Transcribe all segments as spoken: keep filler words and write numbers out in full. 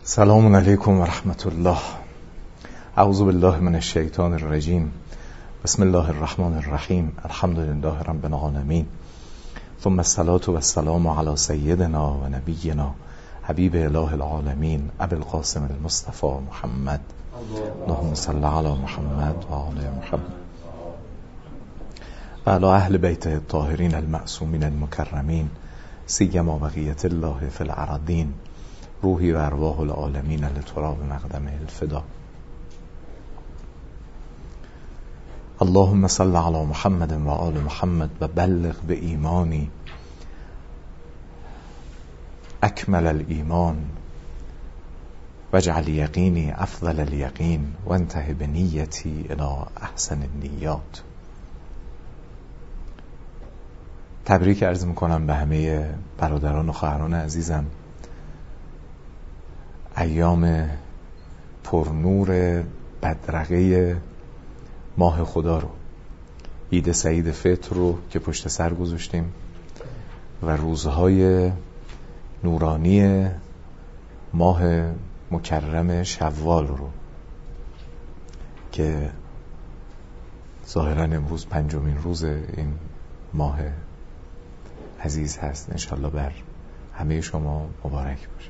سلام علیکم و رحمت الله. اعوذ بالله من الشیطان الرجیم. بسم الله الرحمن الرحیم. الحمد لله رب العالمین. ثم الصلاة و السلام علی سیدنا و نبینا حبیب اله العالمین ابی القاسم المصطفى محمد. اللهم صل علی محمد و آل محمد و علی اهل بیته الطاهرین المعصومین المکرمین سیما بقیة الله فی الارضین روحی و ارواح العالمین لتراب مقدم الفدا. اللهم صل علی محمد و آل محمد و بلغ به ایمانی اکمل الایمان واجعل یقینی افضل الیقین و انتهی بنیتی الی احسن النیات. تبریک عرض میکنم به همه برادران و خواهران عزیزم ایام پرنور بدرقه ماه خدا رو، عید سعید فطر رو که پشت سر گذاشتیم و روزهای نورانی ماه مکرم شوال رو که ظاهرا امروز پنجمین روز این ماه عزیز هست. انشالله بر همه شما مبارک باشه.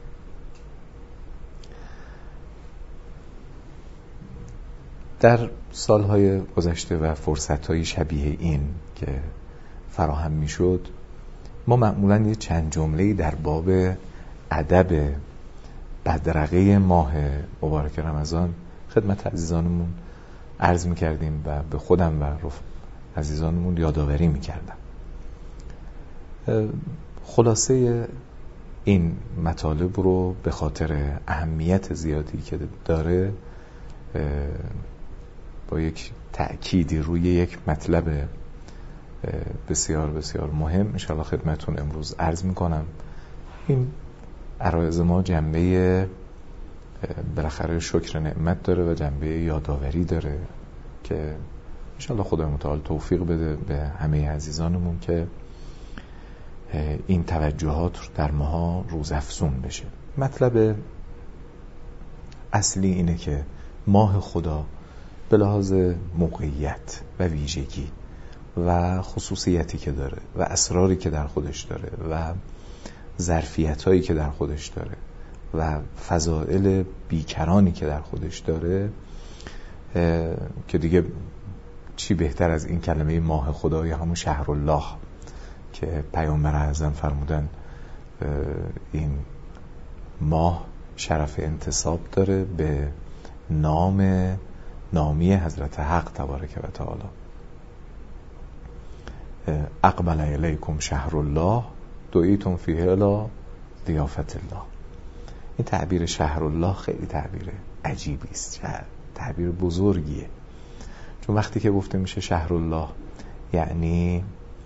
در سالهای گذشته و فرصتهای شبیه این که فراهم می شد، ما معمولاً یه چند جمله‌ای در باب ادب بدرقه ماه مبارک رمضان خدمت عزیزانمون عرض می کردیم و به خودم و عزیزانمون یادآوری می کردم. خلاصه این مطالب رو به خاطر اهمیت زیادی که داره با یک تأکیدی روی یک مطلب بسیار بسیار مهم انشاءالله خدمتون امروز عرض میکنم. این عرایض ما جنبه بالاخره شکر نعمت داره و جنبه یادآوری داره که انشاءالله خدای متعال توفیق بده به همه عزیزانمون که این توجهات در ماها روزافزون بشه. مطلب اصلی اینه که ماه خدا به لحاظ موقعیت و ویژگی و خصوصیتی که داره و اسراری که در خودش داره و ظرفیتایی که در خودش داره و فضائل بیکرانی که در خودش داره که دیگه چی بهتر از این کلمه ماه خدا یا همون شهر الله که پیامبر اعظم فرمودن این ماه شرف انتساب داره به نام نامی حضرت حق تبارک و تعالی. اقبل الیکم شهر الله دعیتم فیه الی ضیافت الله. این تعبیر شهر الله خیلی تعبیر عجیبی است، تعبیر بزرگیه، چون وقتی که گفته میشه شهر الله یعنی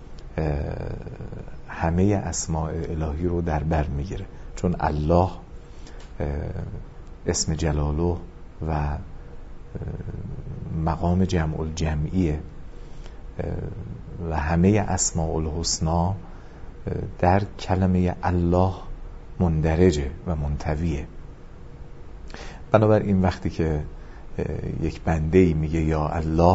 همه اسماء الهی رو در بر میگیره، چون الله اسم جلاله و مقام جمع الجمعیه و همه اسماء الحسنا در کلمه الله مندرجه و منطویه. بنابراین وقتی که یک بنده‌ای میگه یا الله،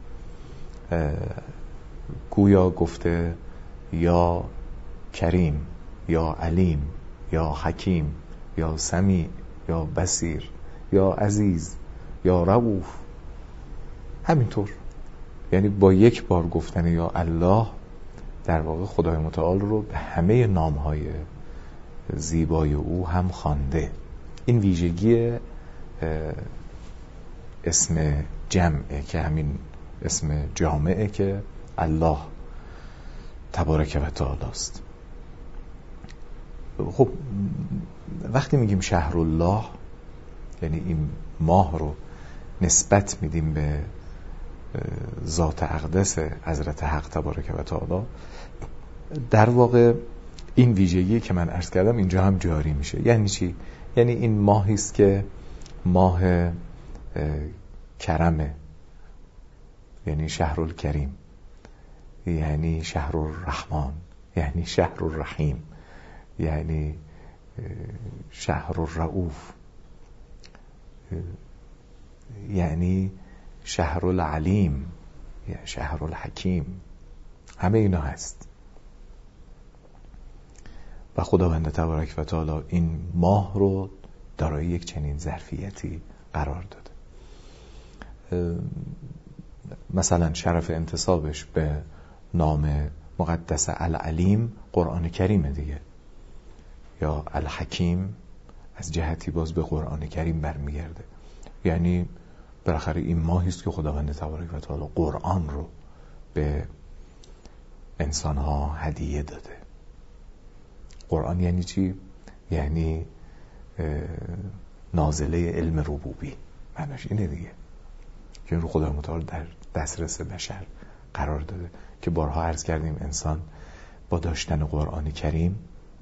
گویا گفته یا کریم یا علیم یا حکیم یا سمیع یا بصیر یا عزیز یا رؤوف. همینطور یعنی با یک بار گفتن یا الله در واقع خدای متعال رو به همه نامهای زیبای او هم خوانده. این ویژگی اسم جمعه که همین اسم جامعه که الله تبارک و تعالی است. خب وقتی میگیم شهر الله یعنی این ماه رو نسبت میدیم به ذات اقدس حضرت حق تبارک و تعالی، در واقع این ویژگی که من عرض کردم اینجا هم جاری میشه. یعنی چی؟ یعنی این ماهی است که ماه کرمه، یعنی شهر الکریم، یعنی شهر الرحمن، یعنی شهر الرحیم، یعنی شهر الرؤوف، یعنی شهر العلیم، یعنی شهر الحکیم، همه اینا هست. و خداوند تبارک و تعالی این ماه رو دارای یک چنین ظرفیتی قرار داده. مثلا شرف انتسابش به نام مقدس العلیم قرآن کریمه دیگه، یا الحکیم از جهتی باز به قرآن کریم برمیگرده. یعنی بالاخره این ماهی است که خداوند تبارک و تعالی قرآن رو به انسان‌ها هدیه داده. قرآن یعنی چی؟ یعنی نازله علم ربوبی، معناش اینه دیگه، که رو خدای متعال در دسترس بشر قرار داده. که بارها عرض کردیم انسان با داشتن قرآن کریم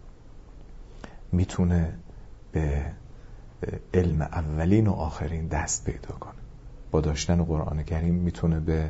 میتونه به علم اولین و آخرین دست پیدا کنه. با داشتن قرآن کریم میتونه به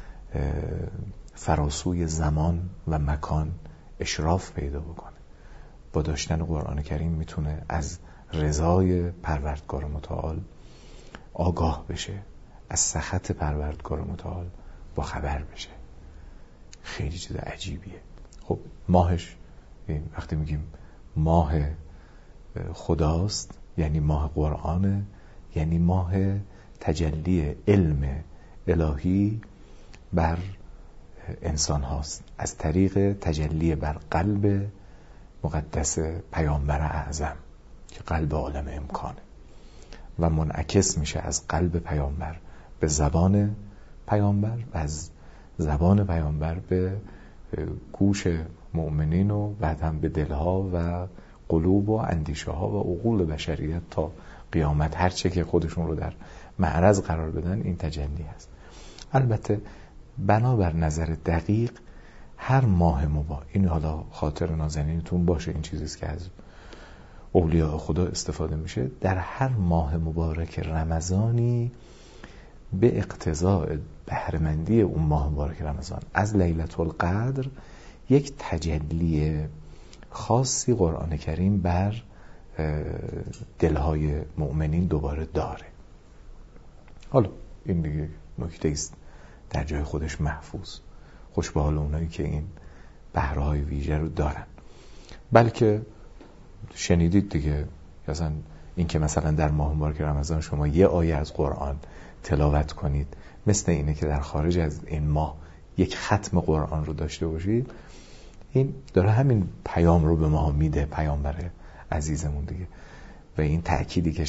فراسوی زمان و مکان اشراف پیدا بکنه. با داشتن قرآن کریم میتونه از رضای پروردگار متعال آگاه بشه، از سخط پروردگار متعال با خبر بشه. خیلی چیز عجیبیه. خب ماهش، وقتی میگیم ماه خداست یعنی ماه قرآنه، یعنی ماه تجلی علم الهی بر انسان هاست از طریق تجلی بر قلب مقدس پیامبر اعظم که قلب عالم امکانه و منعکس میشه از قلب پیامبر به زبان پیامبر و از زبان پیامبر به گوش مؤمنین و بعد هم به دلها و قلوب و اندیشه ها و عقول بشریت تا قیامت، هرچه که خودشون رو در معرض قرار بدن این تجلی هست. البته بنابر نظر دقیق هر ماه مبارک، این حالا خاطر نازنینتون باشه، این چیزیست که از اولیاء خدا استفاده میشه، در هر ماه مبارک رمضانی به اقتضاء بهره‌مندی اون ماه مبارک رمضان از لیلة القدر یک تجلی خاصی قرآن کریم بر دلهای مؤمنین دوباره داره. حالا این دیگه نکته است در جای خودش محفوظ، خوش به حال اونایی که این بهره‌های ویژه رو دارن. بلکه شنیدید دیگه، مثلا این که مثلا در ماه مبارک رمضان شما یه آیه از قرآن تلاوت کنید مثل اینه که در خارج از این ماه یک ختم قرآن رو داشته باشید، این داره همین پیام رو به ما میده پیامبر عزیزمون دیگه. و این تأکیدی که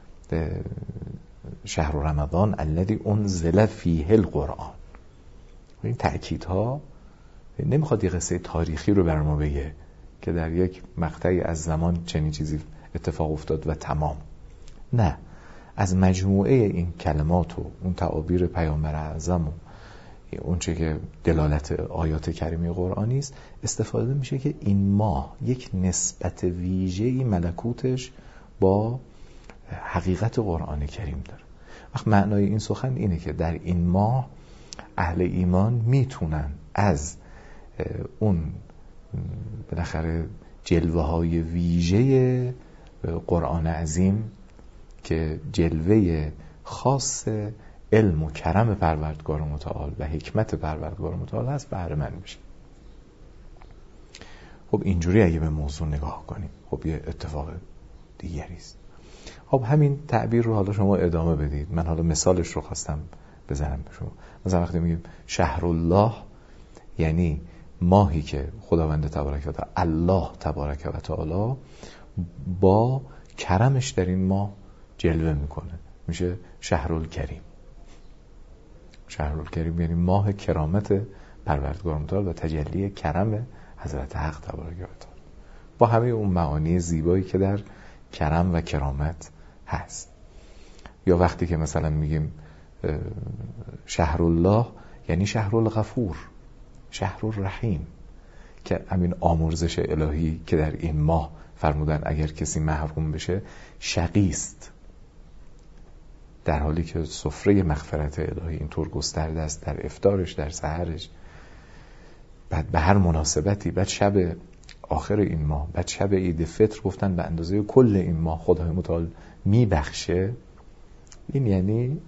شهر رمضان الذی انزل فیه القرآن، این تأکیدها نمیخواد یه قصه تاریخی رو بر ما بگه که در یک مقطعی از زمان چنین چیزی اتفاق افتاد و تمام. نه، از مجموعه این کلمات و اون تعابیر پیامبر اعظم و اون چه که دلالت آیات کریمه قرآنی است استفاده میشه که این ماه یک نسبت ویژه‌ای ملکوتش با حقیقت قرآن کریم داره. وقت معنای این سخن اینه که در این ماه اهل ایمان میتونن از اون بالاخره جلوه های ویژه قرآن عظیم که جلوه خاص علم و کرم پروردگار متعال و حکمت پروردگار متعال هست بهره مند میشه. خب اینجوری اگه به موضوع نگاه کنیم خب یه اتفاق دیگری است. خب همین تعبیر رو حالا شما ادامه بدید. من حالا مثالش رو خواستم بزنم به شما. مثلا وقتی میگیم شهر الله یعنی ماهی که خداوند تبارک و تعالی الله تبارک و تعالی با کرمش در این ماه جلوه میکنه، میشه شهرالکریم. شهرالکریم یعنی ماه کرامت پروردگار متعال و تجلی کرم حضرت حق تبارک و تعالی با همه اون معانی زیبایی که در کرم و کرامت هست. یا وقتی که مثلا میگیم شهر الله یعنی شهر الغفور، شهر الرحیم، که همین آمرزش الهی که در این ماه فرمودن اگر کسی محروم بشه شقیست، در حالی که سفره مغفرت الهی اینطور گسترده است در افطارش، در سحرش، بعد به هر مناسبتی، بعد شب آخر این ماه بعد شب عید فطر گفتن به اندازه کل این ماه خدای متعال میبخشه، این یعنی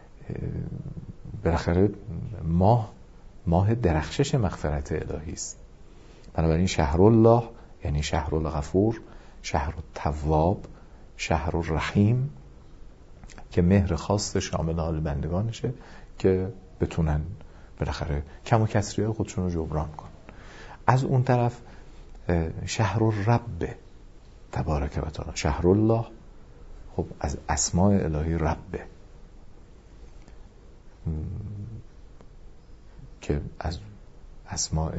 بالاخره ماه ماه درخشش مغفرت الهی است. بنابراین شهر الله یعنی شهر الغفور، شهر التواب، شهر الرحیم که مهر خاص شامل حال بندگانشه که بتونن بالاخره کم و کسری خودشون رو جبران کنن. از اون طرف شهر الرب تبارک و تعالی، شهر الله خب از اسماء الهی ربه که از اسماء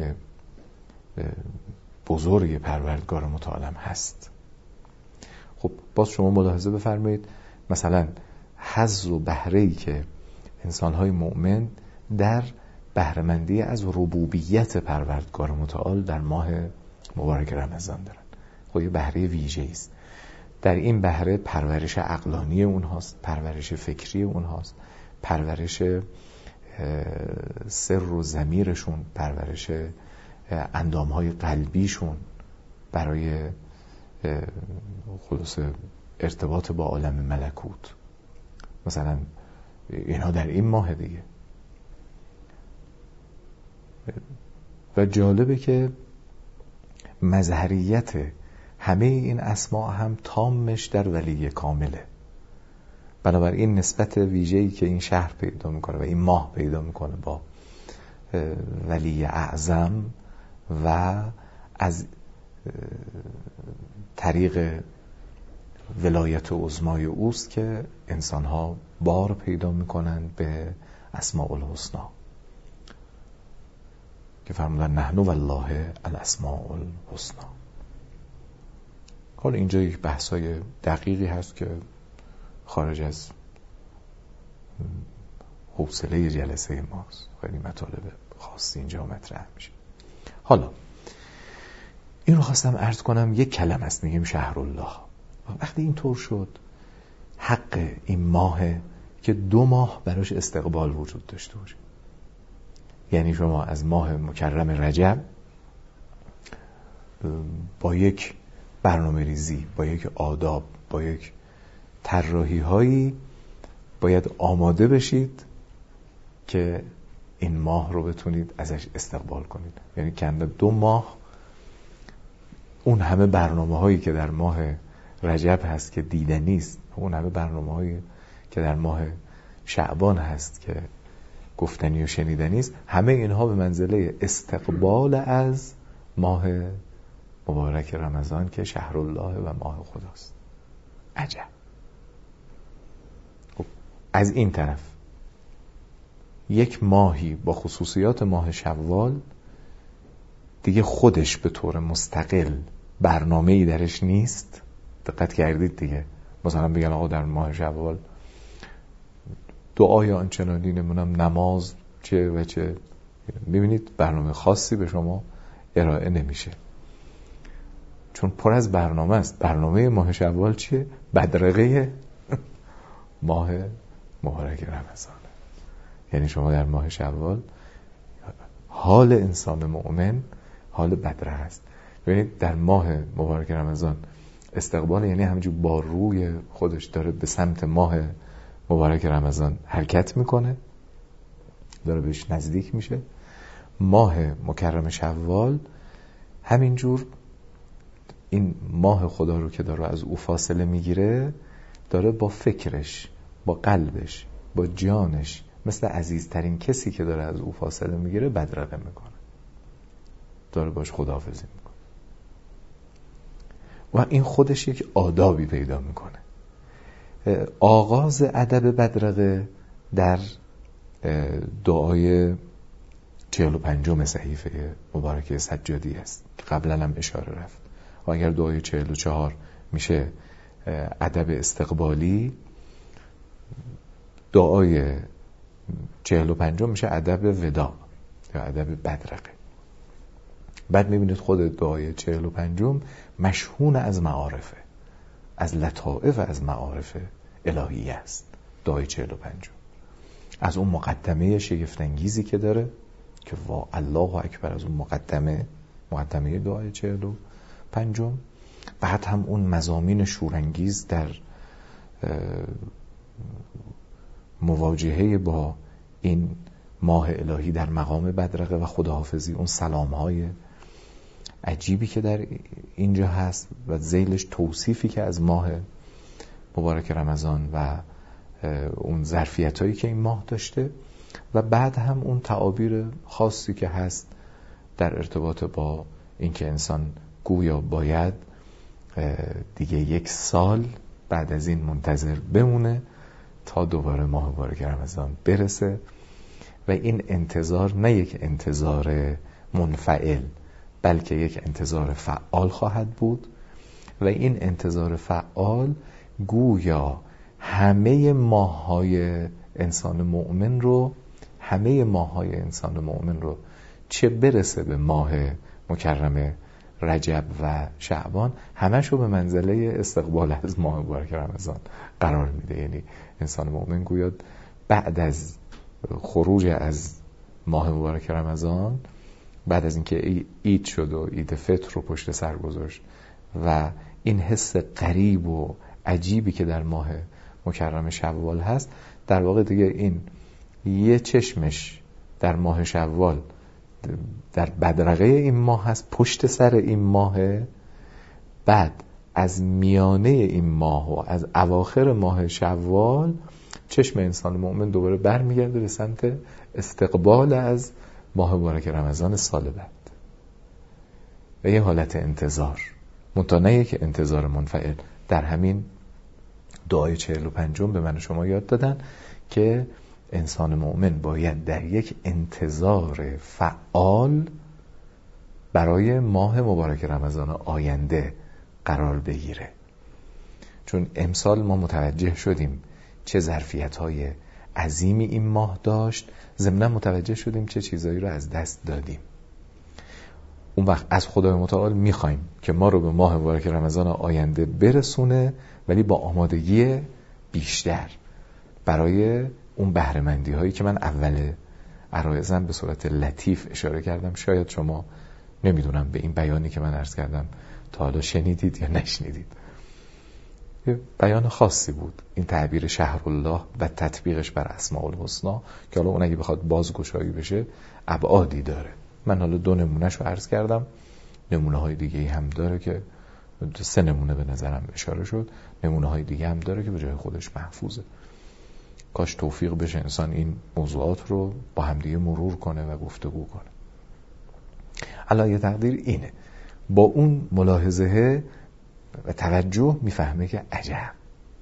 بزرگ پروردگار متعالم هست. خب باز شما ملاحظه بفرمایید مثلا حظ و بهره‌ای که انسان‌های مؤمن در بهره‌مندی از ربوبیت پروردگار متعال در ماه مبارک رمضان دارن، خب یه بهره ویژه‌ای است. در این بهره پرورش عقلانی اونهاست، پرورش فکری اونهاست، پرورش سر و ضمیرشون، پرورش اندامهای قلبیشون برای خلاص ارتباط با عالم ملکوت. مثلا اینها در این ماه دیگه. و جالبه که مظهریت همه این اسماء هم تامش در ولی کامله. بنابراین نسبت ویژه‌ای که این شهر پیدا میکنه و این ماه پیدا میکنه با ولی اعظم و از طریق ولایت عظمای اوست که انسان‌ها بار پیدا میکنن به اسماء الحسنا که فرمودن نحن والله الاسماء الحسنا. حالا اینجا یک بحثای دقیقی هست که خارج از حوصله جلسه ماست، خیلی مطالب خاصی اینجا مطرح میشه. حالا این رو خواستم عرض کنم، یک کلمه است میگیم شهر الله. وقتی این طور شد حق این ماه که دو ماه براش استقبال وجود داشته باشه. یعنی شما از ماه مکرم رجب با یک برنامه ریزی، با یک آداب، با یک طراحی هایی باید آماده بشید که این ماه رو بتونید ازش استقبال کنید. یعنی کنده دو ماه اون همه برنامه هایی که در ماه رجب هست که دیدنی است، اون همه برنامه هایی که در ماه شعبان هست که گفتنی و شنیدنی است، همه اینها به منزله استقبال از ماه مبارک رمضان که شهر الله و ماه خداست. عجب. خب از این طرف یک ماهی با خصوصیات ماه شوال دیگه خودش به طور مستقل برنامه‌ای درش نیست. دقت کردید دیگه؟ مثلا بگن آقا در ماه شوال دعای آنچنانی نمونم نماز چه و چه، میبینید برنامه خاصی به شما ارائه نمیشه چون پر از برنامه است. برنامه ماه شوال چیه؟ بدرقه ماه مبارک رمضان. یعنی شما در ماه شوال حال انسان مؤمن حال بدرقه است. ببینید در ماه مبارک رمضان استقبال یعنی همینجور با روی خودش داره به سمت ماه مبارک رمضان حرکت میکنه، داره بهش نزدیک میشه. ماه مکرم شوال همینجور این ماه خدا رو که داره از او فاصله میگیره، داره با فکرش، با قلبش، با جانش مثل عزیزترین کسی که داره از او فاصله میگیره بدرقه میکنه، داره باش خداحافظی میکنه و این خودش یک آدابی پیدا میکنه. آغاز ادب بدرقه در دعای چهل و پنجم صحیفه مبارکه سجادی است که قبلا هم اشاره رفت. و اگر دعای چهل و چهار میشه ادب استقبالی، دعای چهل و پنجم میشه ادب وداع یا ادب بدرقه. بعد میبینید خود دعای چهل و پنجم مشحون از معارفه، از لطائف، از معارف الهی است. دعای چهل و پنجم از اون مقدمه شگفت‌انگیزی که داره که وا الله اکبر، از اون مقدمه مقدمه دعای چهل و پنجم. بعد هم اون مضامین شورانگیز در مواجهه با این ماه الهی در مقام بدرقه و خداحافظی، اون سلامهای عجیبی که در اینجا هست و ذیلش توصیفی که از ماه مبارک رمضان و اون ظرفیتایی که این ماه داشته، و بعد هم اون تعابیر خاصی که هست در ارتباط با اینکه انسان گویا باید دیگه یک سال بعد از این منتظر بمونه تا دوباره ماه مبارک رمضان برسه و این انتظار نه یک انتظار منفعل بلکه یک انتظار فعال خواهد بود و این انتظار فعال گویا همه ماه‌های انسان مؤمن رو همه ماه‌های انسان مؤمن رو چه برسه به ماه مکرم رجب و شعبان همشو به منزله استقبال از ماه مبارک رمضان قرار میده. یعنی انسان مؤمن گویا بعد از خروج از ماه مبارک رمضان، بعد از اینکه عید شد و عید فطر رو پشت سر گذاشت و این حس غریب و عجیبی که در ماه مکرم شوال هست، در واقع دیگه این یه چشمش در ماه شوال در بدرقه این ماه هست، پشت سر این ماه، بعد از میانه این ماه و از اواخر ماه شوال چشم انسان مؤمن دوباره برمیگرده به سمت استقبال از ماه مبارک رمضان سال بعد و یه حالت انتظار، منتها که انتظار منفعل. در همین دعای چهل و پنجم به من و شما یاد دادن که انسان مؤمن باید در یک انتظار فعال برای ماه مبارک رمضان آینده قرار بگیره، چون امسال ما متوجه شدیم چه ظرفیت‌های عظیمی این ماه داشت، ضمناً متوجه شدیم چه چیزایی رو از دست دادیم. اون وقت از خدای متعال میخوایم که ما رو به ماه مبارک رمضان آینده برسونه، ولی با آمادگی بیشتر برای اون بهره‌مندی هایی که من اول عرایزم به صورت لطیف اشاره کردم. شاید شما نمیدونم به این بیانی که من عرض کردم تا حالا شنیدید یا نشنیدید. یه بیان خاصی بود این تعبیر شهر الله و تطبیقش بر اسماء الحسنا که حالا اون اگه بخواد بازگشایی بشه ابعادی داره. من حالا دو نمونهش رو عرض کردم، نمونه های دیگه هم داره که سه نمونه به نظرم اشاره شد، نمونه های دیگه هم داره که به جای خودش محفوظه. کاش توفیق بشه انسان این موضوعات رو با همدیگه مرور کنه و گفتگو کنه. علایه تقدیر اینه، با اون ملاحظه و توجه میفهمه که عجب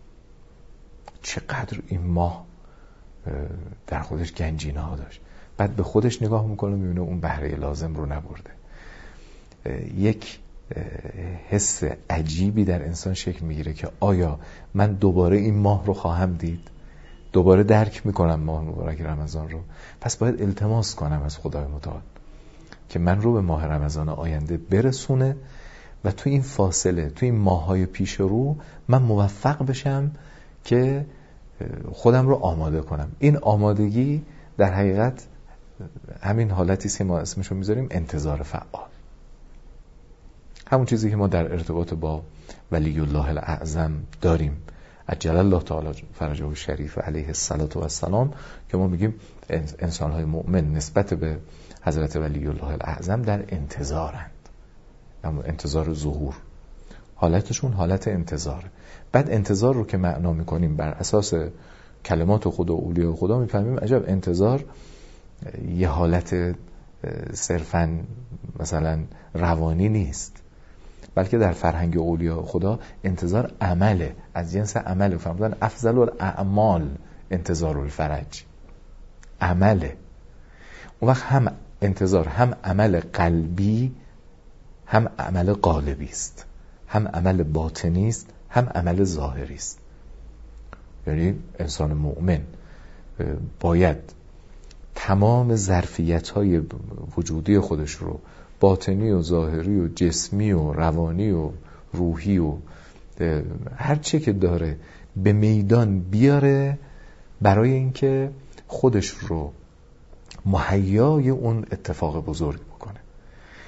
چقدر این ماه در خودش گنجینه ها داشت. بعد به خودش نگاه میکنه میبینه اون بهره لازم رو نبرده. یک حس عجیبی در انسان شکل میگیره که آیا من دوباره این ماه رو خواهم دید؟ دوباره درک میکنم ماه مبارک رمضان رو، پس باید التماس کنم از خدای متعال که من رو به ماه رمضان آینده برسونه و تو این فاصله، تو این ماه‌های پیش رو من موفق بشم که خودم رو آماده کنم. این آمادگی در حقیقت همین حالتی است که ما اسمشو میذاریم انتظار فعال. همون چیزی که ما در ارتباط با ولی الله الاعظم داریم، عجل الله تعالی فرجه الشریف علیه الصلاة و السلام، که ما میگیم انسان‌های مؤمن نسبت به حضرت ولی الله الاعظم در انتظارند، اما انتظار ظهور، حالتشون حالت انتظار. بعد انتظار رو که معنا میکنیم بر اساس کلمات خدا و اولیاء خدا میفهمیم عجب انتظار یه حالت صرفاً مثلا روانی نیست، بلکه در فرهنگ اولیاء خدا انتظار عمله، از جنس عمله. فرمودن افضل الاعمال انتظار الفرج، عمله. اون وقت هم انتظار هم عمل قلبی هم عمل قالبی است، هم عمل باطنی است هم عمل ظاهری است. یعنی انسان مؤمن باید تمام ظرفیت‌های وجودی خودش رو، باطنی و ظاهری و جسمی و روانی و روحی و هر چه که داره به میدان بیاره برای اینکه خودش رو مهیای اون اتفاق بزرگ بکنه.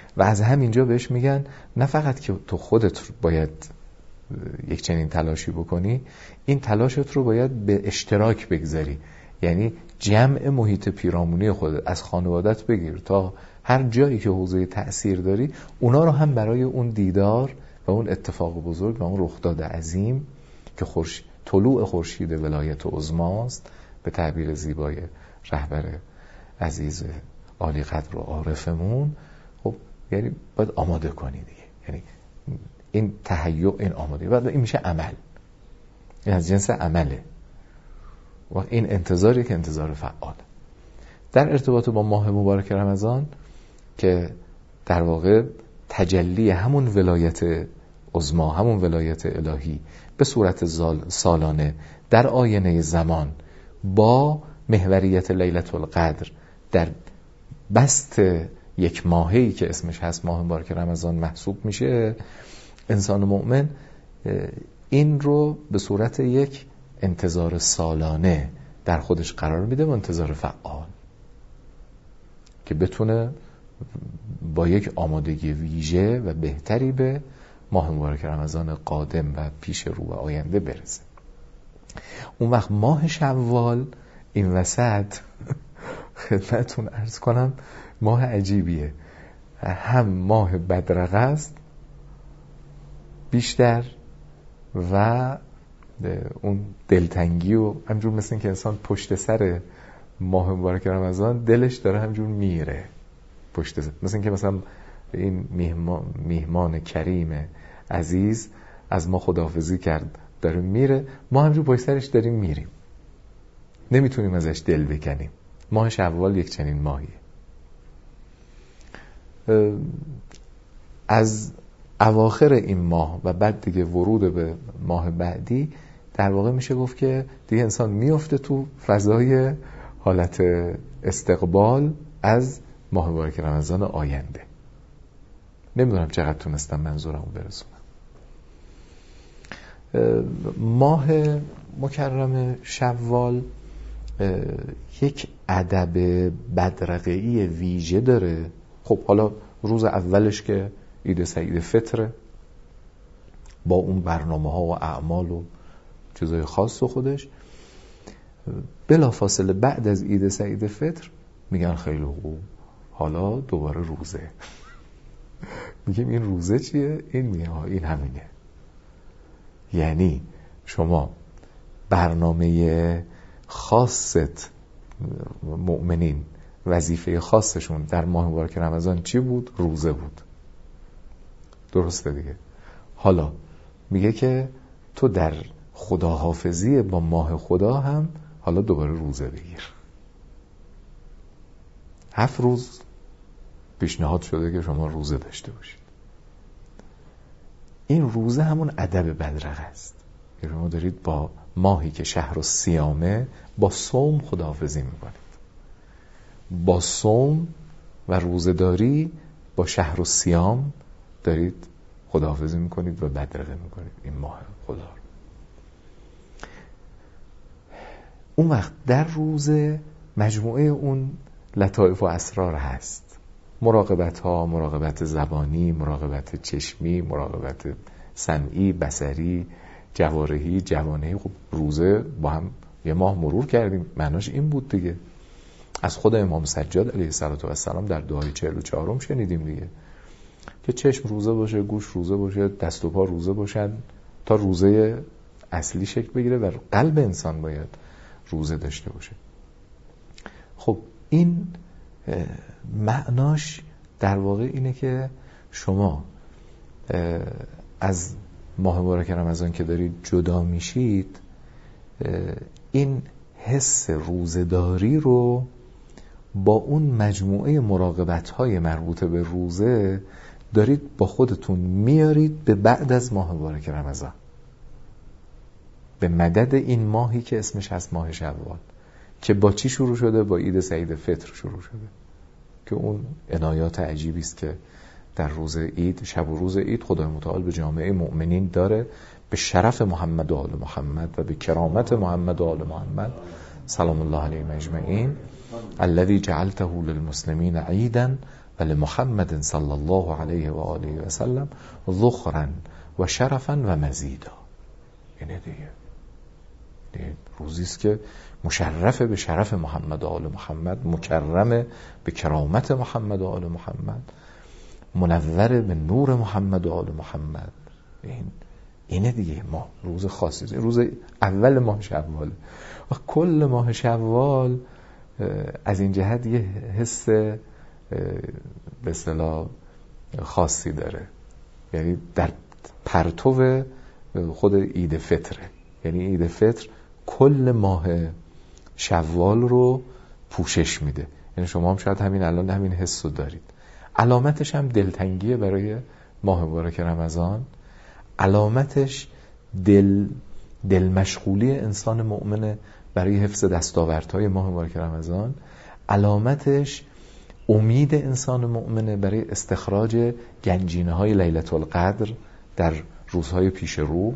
و از همینجا بهش میگن نه فقط که تو خودت باید یک چنین تلاشی بکنی، این تلاشت رو باید به اشتراک بگذاری. یعنی جمع محیط پیرامونی خودت، از خانوادت بگیر تا هر جایی که حوزه تأثیر داری، اونا رو هم برای اون دیدار و اون اتفاق بزرگ و اون رخداد عظیم که خورش... طلوع خورشید ولایت عظماست، به تعبیر زیبای رهبر عزیز عالی قدر و عارفمون، خب یعنی باید آماده کنی دیگه. یعنی این تهیع، این آماده، بعد این میشه عمل، این از جنس عمله و این انتظاری که انتظار فعال. در ارتباط با ماه مبارک رمضان که در واقع تجلی همون ولایت عظما، همون ولایت الهی به صورت سالانه در آینه زمان با محوریت لیلة القدر در بست یک ماهی که اسمش هست ماه مبارک رمضان محسوب میشه، انسان مؤمن این رو به صورت یک انتظار سالانه در خودش قرار میده و انتظار فعال که بتونه با یک آمادگی ویژه و بهتری به ماه مبارک رمضان قادم و پیش رو و آینده برسه. اون وقت ماه شوال این وسط خدمتون عرض کنم ماه عجیبیه، هم ماه بدرقه است بیشتر و اون دلتنگی و همجور مثل این که انسان پشت سر ماه مبارک رمضان دلش داره همجور میره پشت سر، مثل این که مثلا این میهمان, میهمان کریم عزیز از ما خداحافظی کرد داره میره، ما همجور پشت سرش داریم میریم، نمیتونیم ازش دل بکنیم. ماه شوال یک چنین ماهیه. از اواخر این ماه و بعد دیگه ورود به ماه بعدی در واقع میشه گفت که دیگه انسان میفته تو فضای حالت استقبال از ماه مبارک رمضان آینده. نمیدونم چقدر تونستم منظورمو برسونم. ماه مکرم شوال یک ادب بدرقه‌ای ویژه داره. خب حالا روز اولش که عید سعید فطره با اون برنامه ها و اعمال و چیزای خاص خودش، بلافاصله بعد از عید سعید فطر میگن خیلی خوب حالا دوباره روزه. میگیم این روزه چیه؟ این میگه این همینه. یعنی شما برنامه خاصت مؤمنین وظیفه خاصشون در ماه مبارک رمضان چی بود؟ روزه بود. درسته دیگه. حالا میگه که تو در خداحافظی با ماه خدا هم حالا دوباره روزه بگیر. هفت روز پیشنهاد شده که شما روزه داشته باشید. این روزه همون ادب بدرقه است که شما دارید با ماهی که شهر الصیامه با صوم خداحافظی میکنید. با صوم و روزه‌داری با شهر الصیام دارید خداحافظی میکنید و بدرقه میکنید این ماه خدا. اون وقت در روزه مجموعه اون لطائف و اسرار هست. مراقبت ها، مراقبت زبانی، مراقبت چشمی، مراقبت سمعی، بصری، جوارحی، جوانحی. خب روزه با هم یه ماه مرور کردیم، معناش این بود دیگه. از خود امام سجاد علیه السلام در دعای چهل و چهارم شنیدیم دیگه که چشم روزه باشه، گوش روزه باشه، دست و پا روزه باشن تا روزه اصلی شکل بگیره و قلب انسان باید روزه داشته باشه. خب این معناش در واقع اینه که شما از ماه مبارک رمضان که دارید جدا میشید، این حس روزه‌داری رو با اون مجموعه مراقبت‌های مربوطه به روزه دارید با خودتون میارید به بعد از ماه مبارک رمضان، به مدد این ماهی که اسمش هست ماه شوال که با چی شروع شده؟ با عید سعید فطر شروع شده که اون عنایات عجیبی است که در روز عید، شب و روز عید خدای متعال به جامعه مؤمنین داره، به شرف محمد و آل محمد و به کرامت محمد و آل محمد سلام الله علیهم اجمعین، الذی جعلته للمسلمین عیدا ولی محمد صلی الله علیه و آله و سلم ذخرا و شرفا و مزیدا. اینه دیگه، دیگه روزی است که مشرف به شرف محمد و آل محمد، مکرم به کرامت محمد و آل محمد، منور به نور محمد و آل محمد. این اینه دیگه ما روز خاصی، روز اول ماه شوال و کل ماه شوال از این جهت یه حس به اصطلاح خاصی داره، یعنی در پرتو خود عید فطره. یعنی عید فطر کل ماه شوال رو پوشش میده. یعنی شما هم شاید همین الان همین حس رو دارید. علامتش هم دلتنگیه برای ماه مبارک رمضان، علامتش دل دل مشغولی انسان مؤمن برای حفظ دستاوردهای ماه مبارک رمضان، علامتش امید انسان مؤمن برای استخراج گنجینه‌های لیلة القدر در روزهای پیش رو،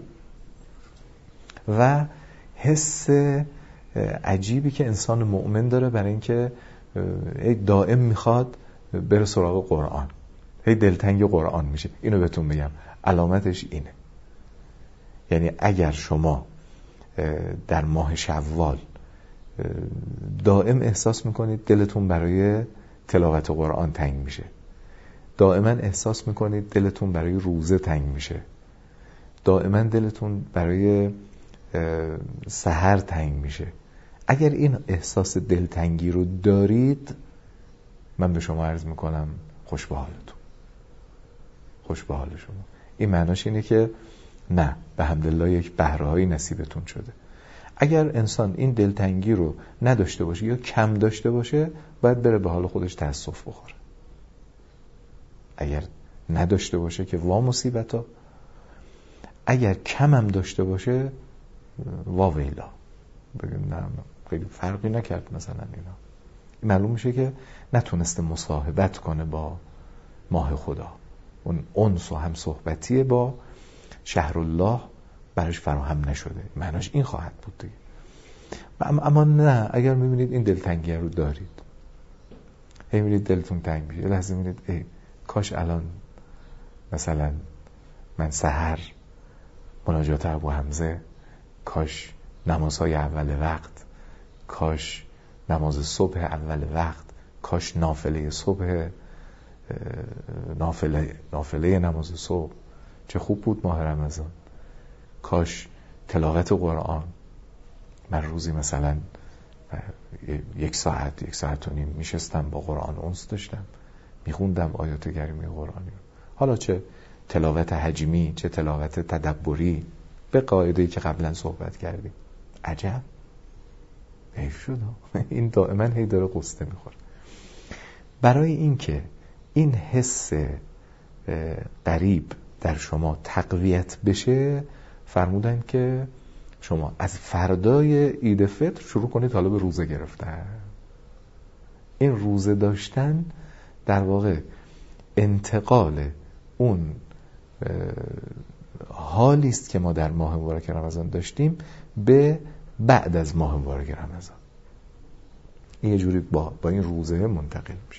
و حس عجیبی که انسان مؤمن داره برای اینکه دائم میخواد بره سراغ قرآن، هی دلتنگ قرآن میشه. اینو بهتون بگم علامتش اینه. یعنی اگر شما در ماه شوال دائم احساس میکنید دلتون برای تلاوت قرآن تنگ میشه، دائما احساس میکنید دلتون برای روزه تنگ میشه، دائما دلتون برای سحر تنگ میشه، اگر این احساس دلتنگی رو دارید، من به شما عرض میکنم خوش به حالتون، خوش به حال شما. این معناش اینه که نه، به حمدالله یک بهره‌هایی نصیبتون شده. اگر انسان این دلتنگی رو نداشته باشه یا کم داشته باشه، باید بره به حال خودش تأسف بخوره. اگر نداشته باشه که وا مصیبتا، اگر کم هم داشته باشه وا ویلا، بگیم نه خیلی فرقی نکرد مثلا اینا. معلوم میشه که نتونسته مصاحبت کنه با ماه خدا، اون انس و هم صحبتی با شهر الله برش فراهم نشده. معناش این خواهد بود دیگه. اما نه، اگر میبینید این دلتنگی رو دارید، هی میبینید دلتون تنگ میشه، لحظه میبینید ای کاش الان مثلا من سحر مناجات ابو حمزه، کاش نمازهای اول وقت، کاش نماز صبح اول وقت، کاش نافله صبح، نافله نافله نماز صبح، چه خوب بود ماه رمضان. کاش تلاوت قرآن، من روزی مثلا یک ساعت یک ساعت و نیم میشستم با قرآن انس داشتم، میخوندم آیات کریمه قرآنی. حالا چه تلاوت حجمی، چه تلاوت تدبری، به قاعده‌ای که قبلا صحبت کردیم. عجب حیف شد این دائما هی داره قصه میخوره. برای اینکه این حس غریب در شما تقویت بشه، فرمودن که شما از فردای عید فطر شروع کنید حالا به روزه گرفتن. این روزه داشتن در واقع انتقال اون حالی است که ما در ماه مبارک رمضان داشتیم به بعد از ماه مبارک رمضان. این یه جوری با, با این روزه منتقل میشه.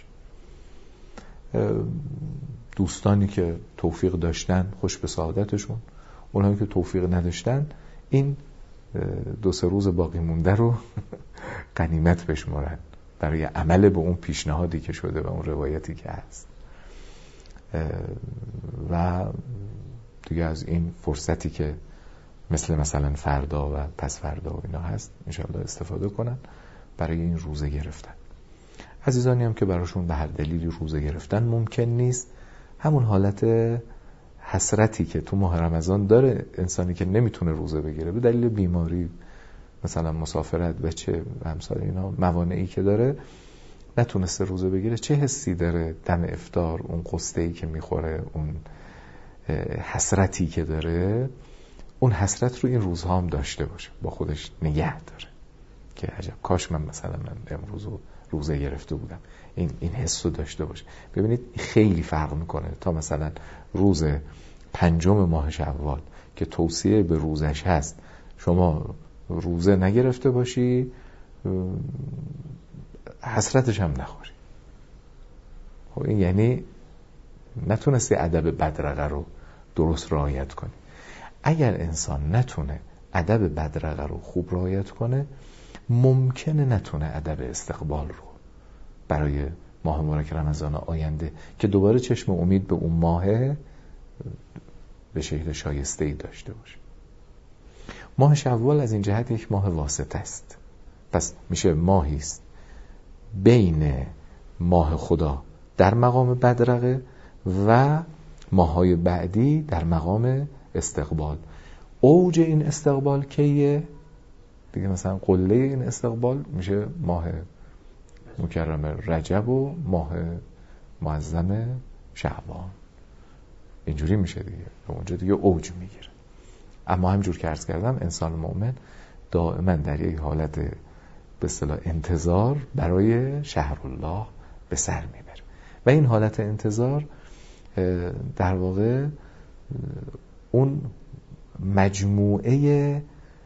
دوستانی که توفیق داشتن خوش به سعادتشون، اونایی که توفیق نداشتن این دو سه روز باقی مونده رو غنیمت بشمارن برای عمل به اون پیشنهادی که شده و اون روایتی که هست، و دیگه از این فرصتی که مثل مثلا فردا و پس فردا و اینا هست انشاءالله استفاده کنن برای این روزه گرفتن. عزیزانی هم که براشون به هر دلیلی روزه گرفتن ممکن نیست، همون حالت حسرتی که تو ماه رمضان داره انسانی که نمیتونه روزه بگیره به دلیل بیماری، مثلا مسافرت، بچه و همسال اینا، موانعی که داره نتونسته روزه بگیره، چه حسی داره دم افطار، اون قصه‌ای که میخوره، اون حسرتی که داره، اون حسرت رو این روزها هم داشته باشه، با خودش نگه داره که عجب کاش من مثلا من امروز روزه گرفته بودم، این این حس رو داشته باشه. ببینید خیلی فرق میکنه تا مثلا روز پنجم ماه شوال که توصیه به روزش هست شما روزه نگرفته باشی، حسرتش هم نخوری. خب این یعنی نتونستی ادب بدرقه رو درست رعایت کنی. اگر انسان نتونه ادب بدرقه رو خوب رعایت کنه، ممکنه نتونه ادب استقبال رو برای ماه مبارک رمضان آینده که دوباره چشم امید به اون ماهه به شکل شایسته ای داشته باشه. ماه شوال از این جهت یک ماه واسطه است. پس میشه ماهی است بین ماه خدا در مقام بدرقه و ماه‌های بعدی در مقام استقبال. اوج این استقبال کیه؟ دیگه مثلا قله این استقبال میشه ماه مکرم رجب و ماه معظم شعبان. اینجوری میشه دیگه، اونجا دیگه اوج میگیره. اما همجور که عرض کردم انسان مؤمن دائما در یک حالت به اصطلاح انتظار برای شهر الله به سر میبره و این حالت انتظار در واقع اون مجموعه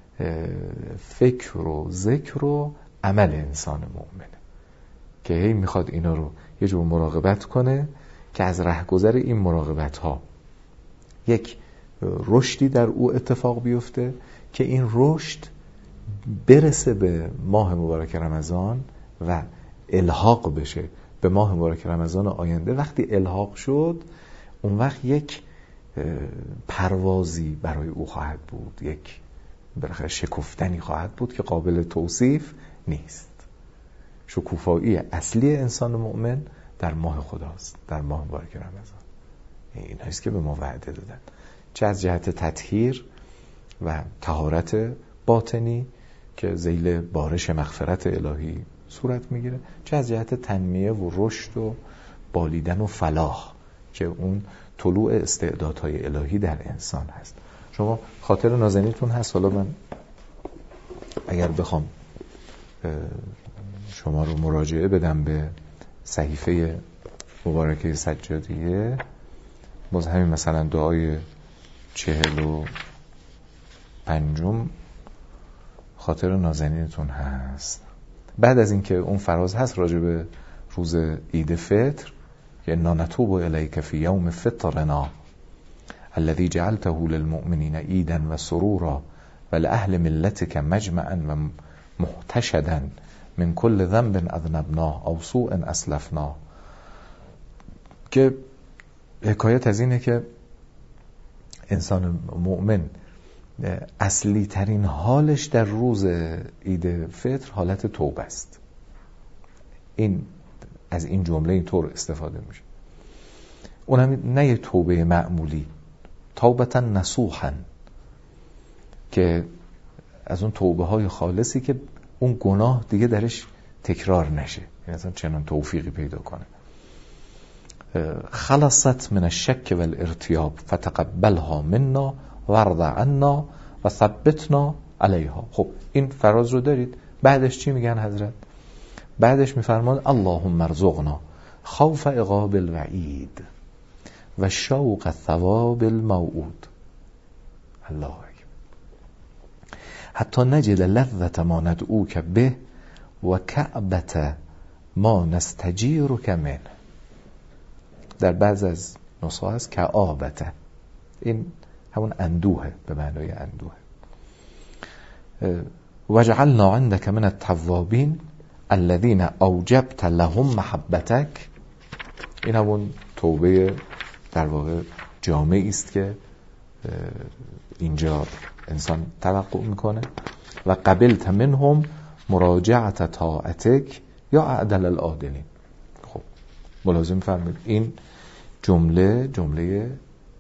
فکر و ذکر و عمل انسان مؤمنه که هی میخواد اینا رو یه جور مراقبت کنه که از رهگذر این مراقبت ها یک رشدی در او اتفاق بیفته که این رشد برسه به ماه مبارک رمضان و الحاق بشه به ماه مبارک رمضان آینده. وقتی الحاق شد اون وقت یک پروازی برای او خواهد بود، یک بالاخره شکفتنی خواهد بود که قابل توصیف نیست. شکوفایی اصلی انسان مؤمن در ماه خداست، در ماه مبارک رمضان. این هست که به ما وعده دادن، چه از جهت تطهیر و طهارت باطنی که ذیل بارش مغفرت الهی صورت میگیره، چه از جهت تنمیه و رشد و بالیدن و فلاح که اون طلوع استعدادهای الهی در انسان هست. شما خاطر نازنینتون هست، حالا من اگر بخوام شما رو مراجعه بدم به صحیفه مبارکه سجادیه، باز همین مثلا دعای چهل و پنجم خاطر نازنینتون هست. بعد از اینکه اون فراز هست راجع به روز عید فطر که انا نتوب الیک فی یوم فطرنا الذی جعلته للمؤمنین عیدا و سرورا و لأهل ملتک مجمعا و محتشدا من کل ذنب اذنبناه او سوء اسلفناه، که حکایت از اینه که انسان مؤمن اصلی ترین حالش در روز عید فطر حالت توبه است. این از این جمله اینطور استفاده میشه. اونم نه یه توبه معمولی، توبتا نصوحا، که از اون توبه های خالصی که اون گناه دیگه درش تکرار نشه، یعنی اصلا چنان توفیقی پیدا کنه. خلصت من الشک والارتیاب فتقبلها منا وارض عنا و ثبتنا علیها. خب این فراز رو دارید. بعدش چی میگن حضرت؟ بعدش میفرمان اللهم ارزقنا خوف عقاب الوعید و شوق ثواب الموعود. الله اکبر. حتی نجد لذت ما ندعوک به و کعبت ما نستجیرک من. در بعض از نسخه هست کعابته، این همون اندوه، به معنای اندوه. وجعلنا عندك من التوابین الذين اوجبت لهم محبتك. این همون توبه در واقع جامعی است که اینجا انسان توقع میکنه. و قبلت منهم مراجعت طاعتک یا اعدل العادلین. خب ملازم فرمید این جمله جمله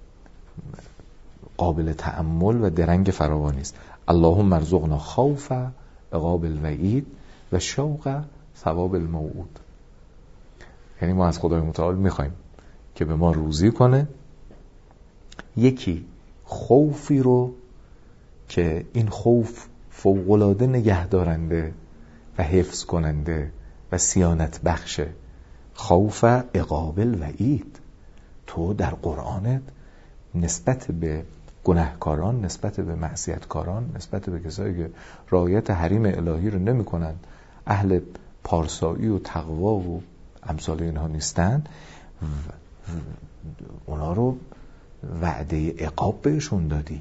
قابل تأمل و درنگ فراوانی است. اللهم ارزقنا خوف عقاب الوعید و شوق ثواب الموعود. یعنی ما از خدای متعال میخوایم که به ما روزی کنه یکی خوفی رو که این خوف فوق‌العاده نگهدارنده و حفظ کننده و صیانت بخشه. خوف عقاب الوعید. تو در قرآنت نسبت به گناهکاران، نسبت به معصیتکاران، نسبت به کسایی که رعایت حریم الهی رو نمی کنن، اهل پارسایی و تقوا و امثال اینها نیستن، اونا رو وعده عقاب بهشون دادی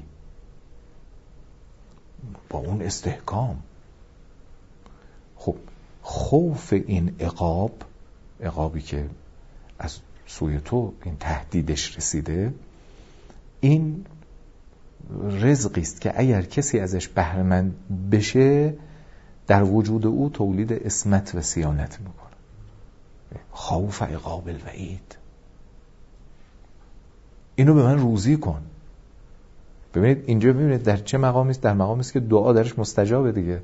با اون استحکام. خب خوف این عقاب، عقابی که از سوی تو این تهدیدش رسیده، این رزقی است که اگر کسی ازش بهره مند بشه در وجود او تولید عصمت و صیانت میکنه. خوف عقاب الوعید، اینو به من روزی کن. ببینید اینجا ببینید در چه مقامی است، در مقامی است که دعا درش مستجابه دیگه.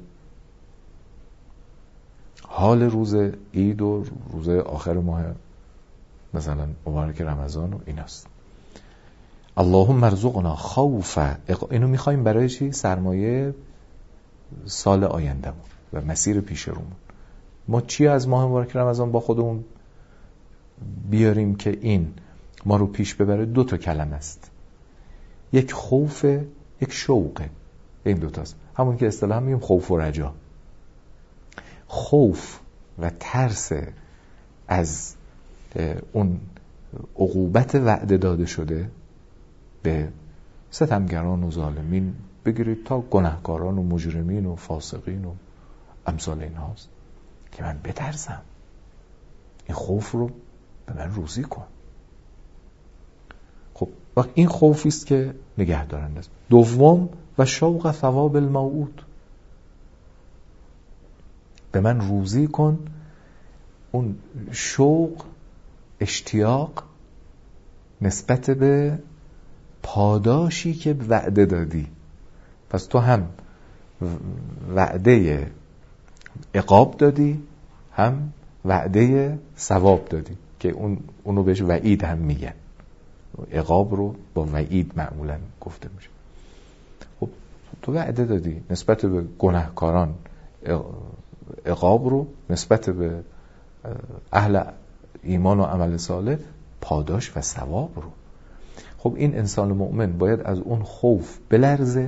حال روز عید و روز آخر ماه مثلا مبارک رمضان و ایناست. اللهم ارزقنا خوف، اینو میخوایم برای چی؟ سرمایه سال آیندهمون و مسیر پیش رومون. ما چی از ماه مبارک رمضان با خودمون بیاریم که این ما رو پیش ببره؟ دو تا کلمه است، یک خوف، یک شوقه. این دو تاست، همون که اصطلاحا میگیم خوف و رجا. خوف و ترس از اون عقوبت وعده داده شده به ستمگران و ظالمین، بگیرید تا گناهکاران و مجرمین و فاسقین و امثال این هاست که من بترسم. این خوف رو به من روزی کن. خب وقت این خوفی است که نگه دارنده است. دوم و شوق ثواب الموعود، به من روزی کن اون شوق، اشتیاق نسبت به پاداشی که وعده دادی. پس تو هم وعده عقاب دادی، هم وعده ثواب دادی که اون اونو بهش وعید هم میگن. عقاب رو با وعید معمولا گفته میشه. خب تو وعده دادی نسبت به گناهکاران عقاب رو، نسبت به اهل ایمان و عمل صالح پاداش و ثواب رو. خب این انسان مؤمن باید از اون خوف بلرزه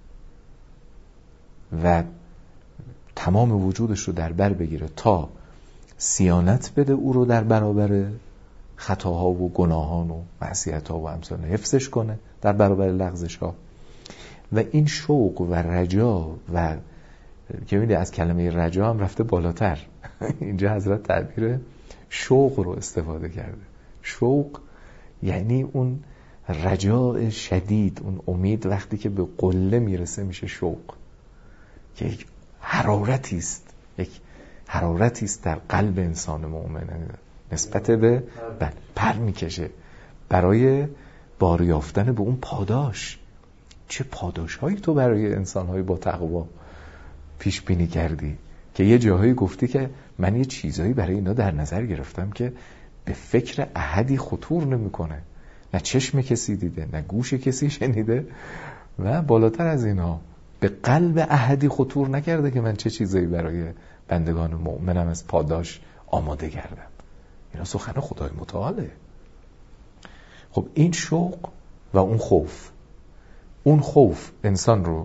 و تمام وجودش رو در بر بگیره تا صیانت بده او رو در برابر خطاها و گناهان و معصیت‌ها و امثال، حفظش کنه در برابر لغزش‌ها. و این شوق و رجا و که می‌بینید از کلمه رجا هم رفته بالاتر. اینجا حضرت تعبیر شوق رو استفاده کرده. شوق یعنی اون رجاء شدید، اون امید وقتی که به قله میرسه میشه شوق، که یک حرارتی است، یک حرارتی است در قلب انسان مؤمن نسبت به پر میکشه برای بار یافتن به اون پاداش. چه پاداش هایی تو برای انسان های با تقوا پیش بینی کردی که یه جاهایی گفتی که من یه چیزایی برای اینا در نظر گرفتم که به فکر احدی خطور نمیکنه، نه چشم کسی دیده، نه گوش کسی شنیده و بالاتر از اینا به قلب احدی خطور نکرده که من چه چیزایی برای بندگان مؤمنم از پاداش آماده کردم. اینا سخن خدای متعاله. خب این شوق و اون خوف، اون خوف انسان رو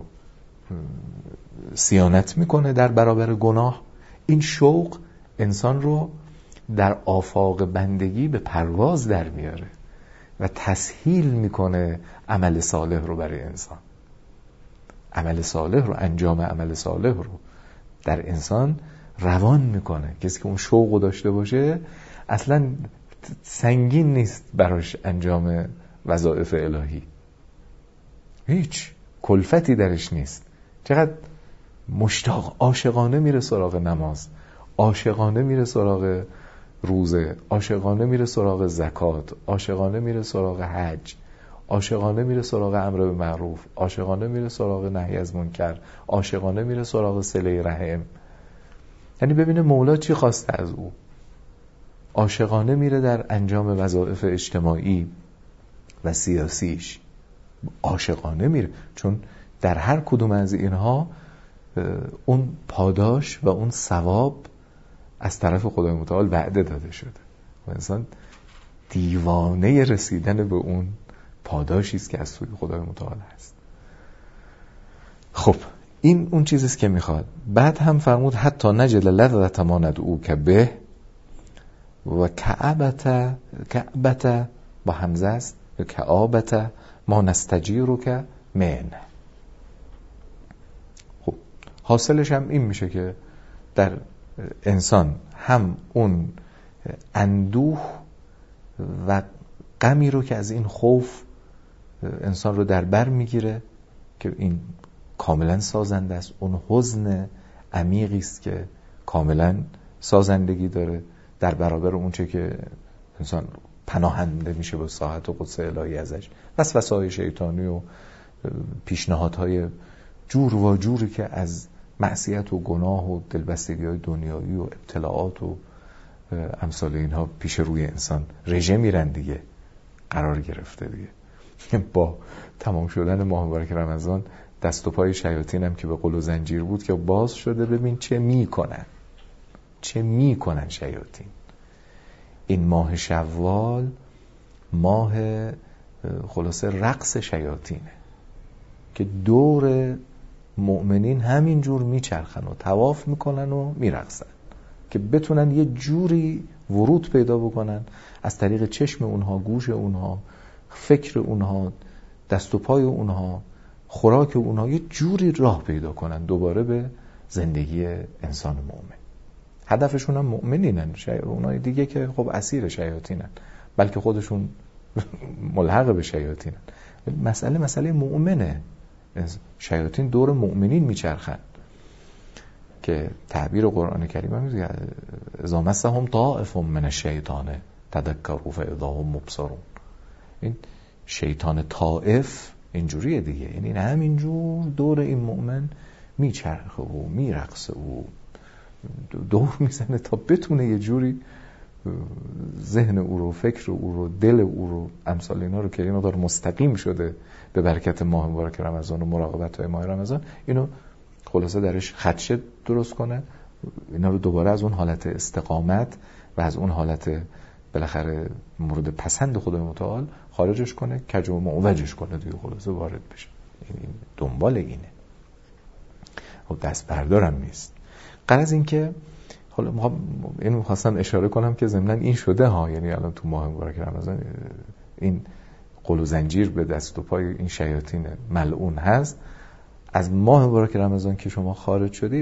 صیانت میکنه در برابر گناه، این شوق انسان رو در آفاق بندگی به پرواز در میاره و تسهیل میکنه عمل صالح رو برای انسان. عمل صالح رو، انجام عمل صالح رو در انسان روان میکنه. کسی که اون شوق رو داشته باشه اصلا سنگین نیست براش انجام وظایف الهی، هیچ کلفتی درش نیست. چقدر مشتاق، عاشقانه میره سراغ نماز، عاشقانه میره سراغ روزه، عاشقانه میره سراغ زکات، عاشقانه میره سراغ حج، عاشقانه میره سراغ امر به معروف، عاشقانه میره سراغ نهی از منکر، عاشقانه میره سراغ صله رحم. یعنی ببینه مولا چی خواسته از او. عاشقانه میره در انجام وظایف اجتماعی و سیاسیش، عاشقانه میره، چون در هر کدوم از اینها اون پاداش و اون ثواب از طرف خدای متعال وعده داده شده و انسان دیوانه رسیدن به اون پاداشی است که از سوی خدای متعال هست. خب این اون چیزیست که میخواد. بعد هم فرمود حتی نجد لذت ما ندعو که به و کعبت کعبت با همزه است، یا کعبت ما نستجیرو که من. خب حاصلش هم این میشه که در انسان هم اون اندوه و غمی رو که از این خوف انسان رو در بر میگیره که این کاملا سازنده است، اون حزن عمیقی است که کاملا سازندگی داره در برابر اون چه که انسان پناهنده میشه به ساحت و قدس الهی ازش، وسوسه‌های شیطانی و پیشنهادهای جور و جوری که از معصیت و گناه و دلبستگی‌های دنیایی و ابتلاعات و امثال اینها پیش روی انسان رژه میرن دیگه، قرار گرفته دیگه. با تمام شدن ماه مبارک رمضان دست و پای شیاطین هم که به قل و زنجیر بود که باز شده، ببین چه میکنن چه میکنن شیاطین. این ماه شوال ماه خلاصه رقص شیاطینه که دور مؤمنین همین جور میچرخن و طواف میکنن و میرقصن که بتونن یه جوری ورود پیدا بکنن از طریق چشم اونها، گوش اونها، فکر اونها، دست و پای اونها، خوراک اونها، یه جوری راه پیدا کنن دوباره به زندگی انسان مؤمن. هدفشون هم مؤمنینن، اونای دیگه که خب اسیر شیاطینن، بلکه خودشون ملحق به شیاطینن. مسئله مسئله مؤمنه. شیاطین دور مؤمنین میچرخن که تعبیر قرآن کریم هم میگه اذا مسهم طائف من الشیطان تذکروا فاذا هم مبصرون. این شیطان طائف اینجوریه دیگه، یعنی همینجور دور این مؤمن میچرخه و میرقصه و دور میزنه تا بتونه یه جوری ذهن او رو، فکر او رو، دل او رو، امثال اینا رو که این مقدار مستقیم شده به برکت ماه مبارک رمضان و مراقبت های ماه رمضان، اینو خلاصه درش خدشه درست کنه، اینا رو دوباره از اون حالت استقامت و از اون حالت بالاخره مورد پسند خدای متعال خارجش کنه، کج و معوجش کنه دیگه، خلاصه وارد بشه. این دنبال اینه و دست بردارم نیست. غرض این که حالا ما اینو خواستم اشاره کنم که ضمناً این شده ها، یعنی الان تو ماه مبارک رمضان این قل و زنجیر به دست و پای این شیاطین ملعون هست. از ماه مبارک رمضان که شما خارج شدید،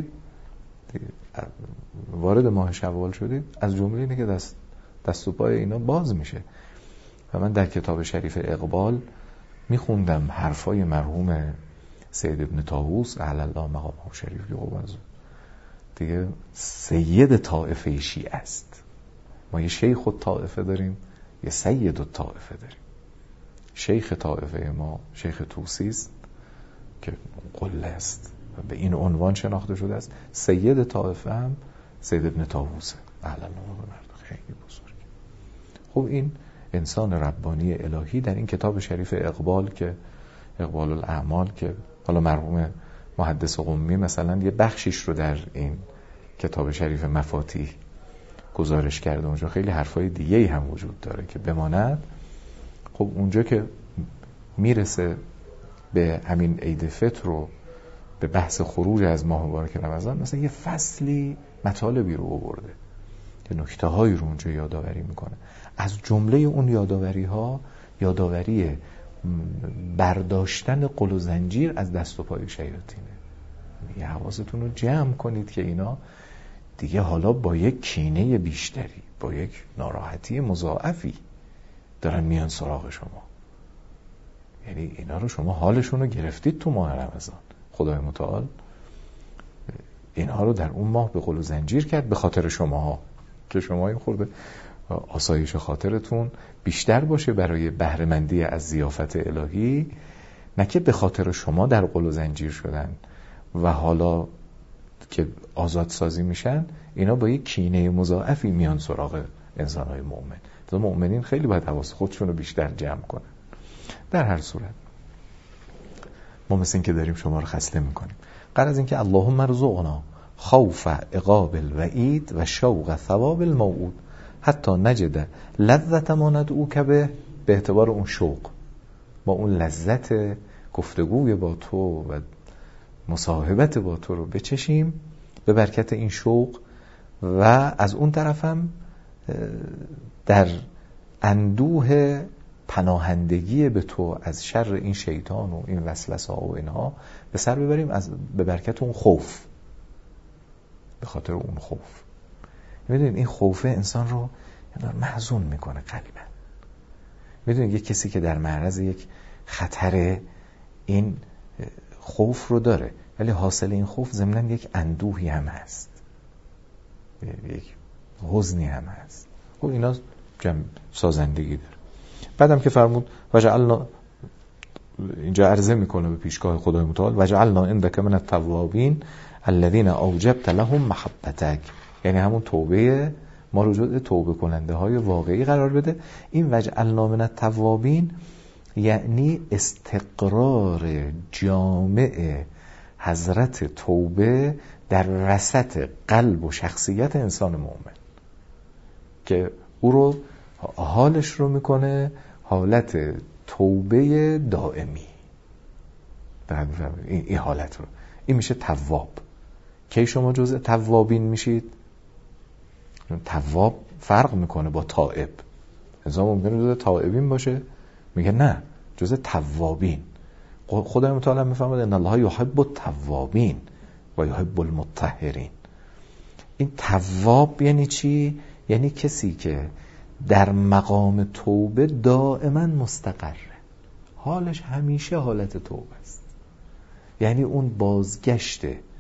وارد ماه شوال شدید، از جمله اینه که دست دست و پای اینا باز میشه. و من در کتاب شریف اقبال میخوندم حرفای مرحوم سید ابن طاووس اعلی الله مقامه شریف که قبض دیگه سید طائفه شیعه است. ما یه شیخ الطائفه داریم، یه سید الطائفه داریم. شیخ طائفه ما شیخ طوسی است که قله است و به این عنوان شناخته شده است. سید طائفه هم سید ابن طاووسه اعلی الله مرد خیلی بزرگ. خب این انسان ربانی الهی در این کتاب شریف اقبال که اقبال الاعمال که حالا مرحوم محدث قمی مثلا یه بخشیش رو در این کتاب شریف مفاتیح گزارش کرده، اونجا خیلی حرفای دیگه‌ای هم وجود داره که بماند. خب اونجا که میرسه به همین عید فطر رو به بحث خروج از ماه مبارک رمضان، مثلا یه فصلی مطالبی رو آورده که نکته هایی رو اونجا یادآوری میکنه. از جمله اون یادآوری ها یادآوری برداشتن قل و زنجیر از دست و پای شیاطینه. یه حواستون رو جمع کنید که اینا دیگه حالا با یک کینه بیشتری، با یک ناراحتی مضاعفی دارن میان سراغ شما. یعنی اینا رو شما حالشون رو گرفتید تو ماه رمضان. خدای متعال اینها رو در اون ماه به قل و زنجیر کرد به خاطر شماها، که شما این خورده آسایش خاطرتون بیشتر باشه برای بهره‌مندی از ضیافت الهی، نه که به خاطر شما در قل و زنجیر شدن و حالا که آزاد سازی میشن اینا با یک کینه مضاعفی میان سراغ انسان‌های مؤمن. تو مؤمنین خیلی باید حواس خودشون رو بیشتر جمع کنن. در هر صورت ما مثل این که داریم شما رو خسته میکنیم. غرض این که اللهم ارزقنا خوف عقاب الوعید و شوق ثواب الموعود حتی نجد لذت ما ندعوک به به اعتبار اون شوق، با اون لذت گفتگوی با تو و مصاحبت با تو رو بچشیم به برکت این شوق، و از اون طرف هم در اندوه پناهندگی به تو از شر این شیطان و این وسوسه ها و اینها به سر ببریم از به برکت اون خوف، به خاطر اون خوف. میدونید این خوفه انسان رو محزون میکنه قلبا. میدونید یک کسی که در معرض یک خطر این خوف رو داره، ولی حاصل این خوف ضمناً یک اندوهی هم هست، یک حزنی هم هست. خب اینا جمع سازندگی داره. بعدم که فرمود وجعلنا، اینجا عرضه میکنه به پیشگاه خدای متعال، وجعلنا عندک من التوابین الذین اوجبت لهم محبتک، یعنی همون توبه ما رو جزء توبه کننده های واقعی قرار بده. این وجعلنا من التوابین یعنی استقرار جامع حضرت توبه در وسط قلب و شخصیت انسان مؤمن، که او رو حالش رو میکنه حالت توبه دائمی. این, این حالت رو، این میشه تواب. کی شما جزء توابین میشید؟ تواب فرق میکنه با تائب. انسان ممکنه جزء تائبین باشه، میگه نه جزء توابین. خدای متعال میفرماید ان الله یحب التوابین و یحب المطهرین. این تواب یعنی چی؟ یعنی کسی که در مقام توبه دائما مستقره، حالش همیشه حالت توبه است. یعنی اون بازگشت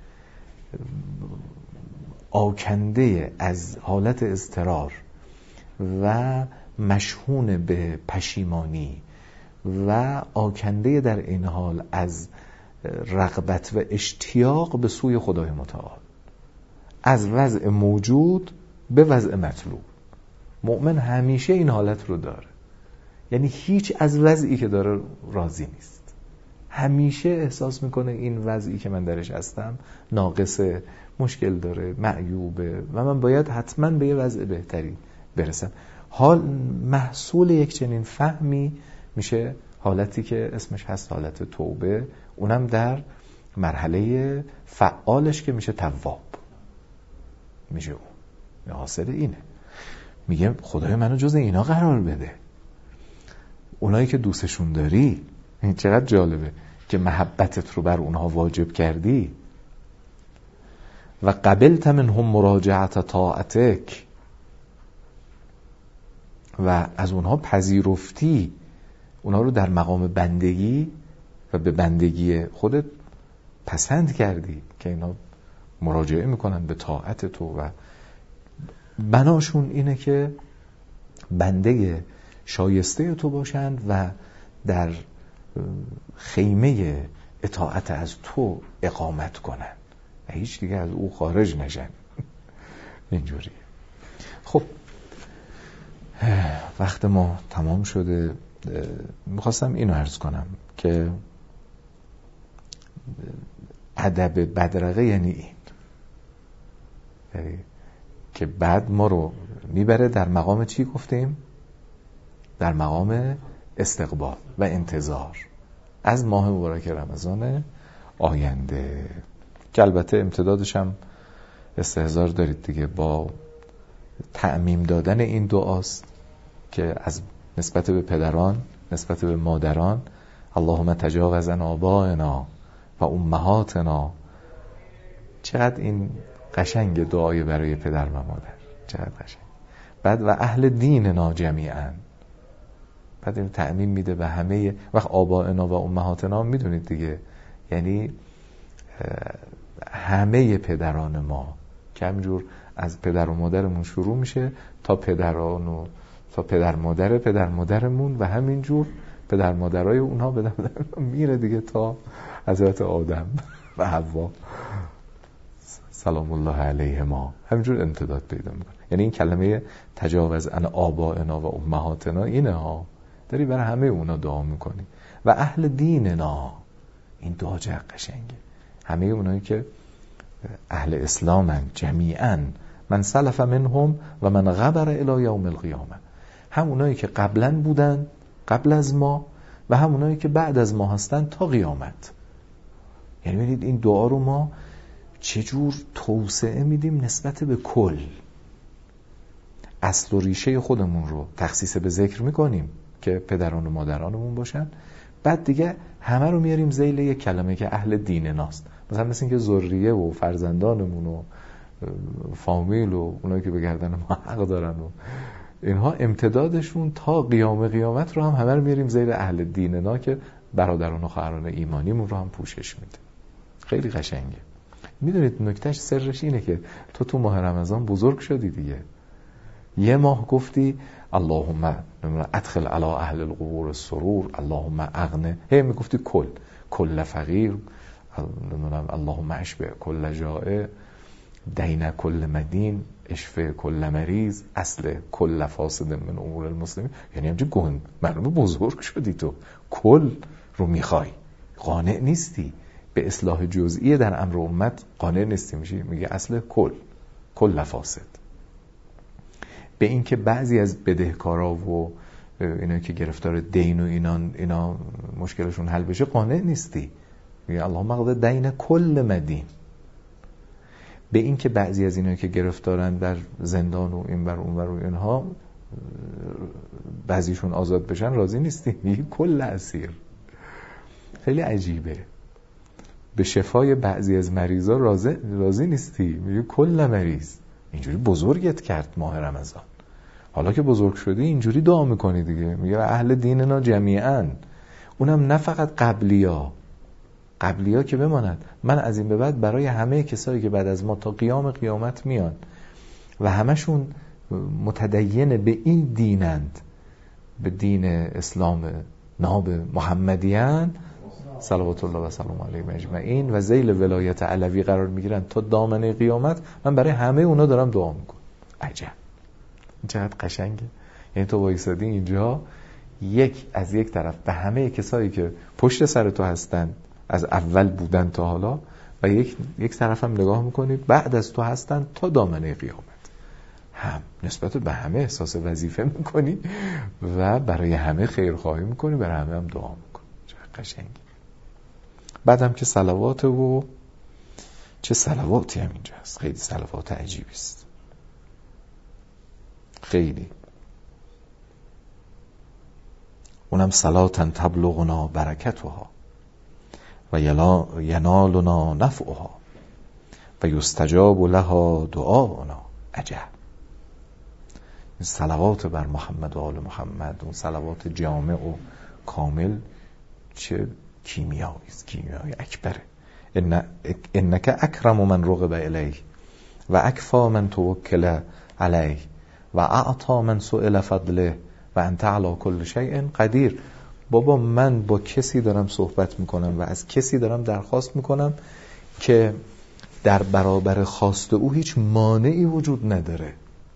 آکنده از حالت اضطرار و مشحون به پشیمانی و آکنده در این حال از رغبت و اشتیاق به سوی خدای متعال، از وضع موجود به وضع مطلوب. مؤمن همیشه این حالت رو داره، یعنی هیچ از وضعی که داره راضی نیست، همیشه احساس میکنه این وضعی که من درش هستم ناقصه، مشکل داره، معیوبه و من باید حتما به یه وضع بهتری برسم. حال محصول یک چنین فهمی میشه حالتی که اسمش هست حالت توبه، اونم در مرحله فعالش که میشه تواب میشه. اون حاصل اینه، میگه خدای منو جز اینا قرار بده. اونایی که دوستشون داری، این چقدر جالبه که محبتت رو بر اونها واجب کردی. و قبلت منهم مراجعت طاعتک، و از اونها پذیرفتی، اونها رو در مقام بندگی و به بندگی خودت پسند کردی که اینا مراجعه میکنن به طاعت تو و بناشون اینه که بنده شایسته تو باشند و در خیمه اطاعت از تو اقامت کنن و هیچ دیگه از او خارج نشن. اینجوریه. خب وقت ما تمام شده. میخواستم اینو عرض کنم که ادب بدرقه یعنی این، یعنی که بعد ما رو میبره در مقام چی گفتیم؟ در مقام استقبال و انتظار از ماه مبارک رمضان آینده، که البته امتدادش هم استحضار دارید دیگه، با تعمیم دادن این دعاست که از نسبت به پدران، نسبت به مادران، اللهم تجاوز عن آبائنا و امهاتنا. چقدر این قشنگ دعای برای پدر و مادر، چقدر قشنگ. بعد و اهل دیننا جمیعا، بعد این تعمیم میده به همه. وقت آبائنا و امهاتنا میدونید دیگه، یعنی همه پدران ما، که همینجور از پدر و مادرمون شروع میشه تا پدران و تا پدر مادر پدر مادرمون و همینجور پدر مادرای اونها به در میره دیگه تا حضرت آدم و حوا سلام الله علیه ما، همینجور امتداد پیدا میکنه. یعنی این کلمه تجاوز عن آبائنا و امهاتنا اینه ها، داری برای همه اونا دعا میکنی. و اهل دیننا، این دعا چقدر قشنگه. همه اونایی که اهل اسلامن جمیعا، من سلف منهم و من غبر الی یوم القیامه، هم اونایی که قبلا بودن قبل از ما و هم اونایی که بعد از ما هستن تا قیامت. یعنی ببینید این دعا رو ما چجور توسعه میدیم نسبت به کل. اصل و ریشه خودمون رو تخصیص به ذکر میکنیم که پدران و مادرانمون باشن، بعد دیگه همه رو میاریم ذیل یک کلمه که اهل دین ناست. مثلا مثل این که ذریه و فرزندانمون و فامیل و اونایی که به گردن ما حق دارن و اینها امتدادشون تا قیام قیامت رو هم همه رو میاریم ذیل اهل دیننا که برادران و خواهران ایمانیمون رو هم پوشش میده. خیلی قشنگه. میدونید نکتهش سرش اینه که تو تو ماه رمضان بزرگ شدی دیگه. یه ماه گفتی اللهم ادخل علی اهل القبور السرور، اللهم اغنه، هی میگفتی کل کل فقیر، اللهم اشبع کل جائع، دین کل مدین، اشفه کل مریض، اصل کل فاسد من امور المسلمین. یعنی همچه گند معلومه بزرگ شدی، تو کل رو میخوای، قانع نیستی به اصلاح جزئی در امر امت، قانع نیستی، میشی میگه اصل کل کل فاسد. به این که بعضی از بدهکارا و اینا که گرفتار دین و اینا اینا مشکلشون حل بشه قانع نیستی، میگه اللهم اقض دین کل مدین. به این که بعضی از اینا که گرفتارن در زندان و این بر اون بر اینها بعضیشون آزاد بشن راضی نیستی، میگه کل اسیر. خیلی عجیبه. به شفای بعضی از مریضا راضی راضی نیستی، میگه کل مریض. اینجوری بزرگت کرد ماه رمضان. حالا که بزرگ شدی اینجوری دعا میکنی دیگه، میگه اهل دیننا جمیعاً، اونم نه فقط قبلیا قبلیا که بماند، من از این به بعد برای همه کسایی که بعد از ما تا قیام قیامت میان و همشون متدین به این دینند، به دین اسلام ناب محمدیان صلوات الله و سلام علیهم اجمعین و ذیل ولایت علوی قرار میگیرن تا دامنه قیامت، من برای همه اونا دارم دعا میکنم. عجب، چقدر قشنگه. یعنی تو وایسادی اینجا، یک از یک طرف به همه کسایی که پشت سر تو هستن از اول بودن تا حالا، و یک یک طرف هم نگاه میکنی بعد از تو هستن تا دامنه قیامت، هم نسبت به همه احساس وظیفه میکنی و برای همه خیرخواهی میکنی، برای همه هم دعا میکنی. چقدر قشنگه. بعدم که صلوات، و چه صلواتی هم اینجا هست، خیلی صلوات عجیبی است، خیلی. اونم صلاتن تبلغنا برکتها و ینالنا نفعها و یستجاب لها دعانا. عجب. این صلوات بر محمد و آل محمد، اون صلوات جامع و کامل، چه کیمیایی است، کیمیای اکبره. ان انک اکرم من رغب الیه و اکفا من توکل علیه و اعطا من سئل فضله و انت علی کل شیء قدیر. بابا من با کسی دارم صحبت میکنم و از کسی دارم درخواست میکنم که در برابر خواست او هیچ مانعی وجود نداره،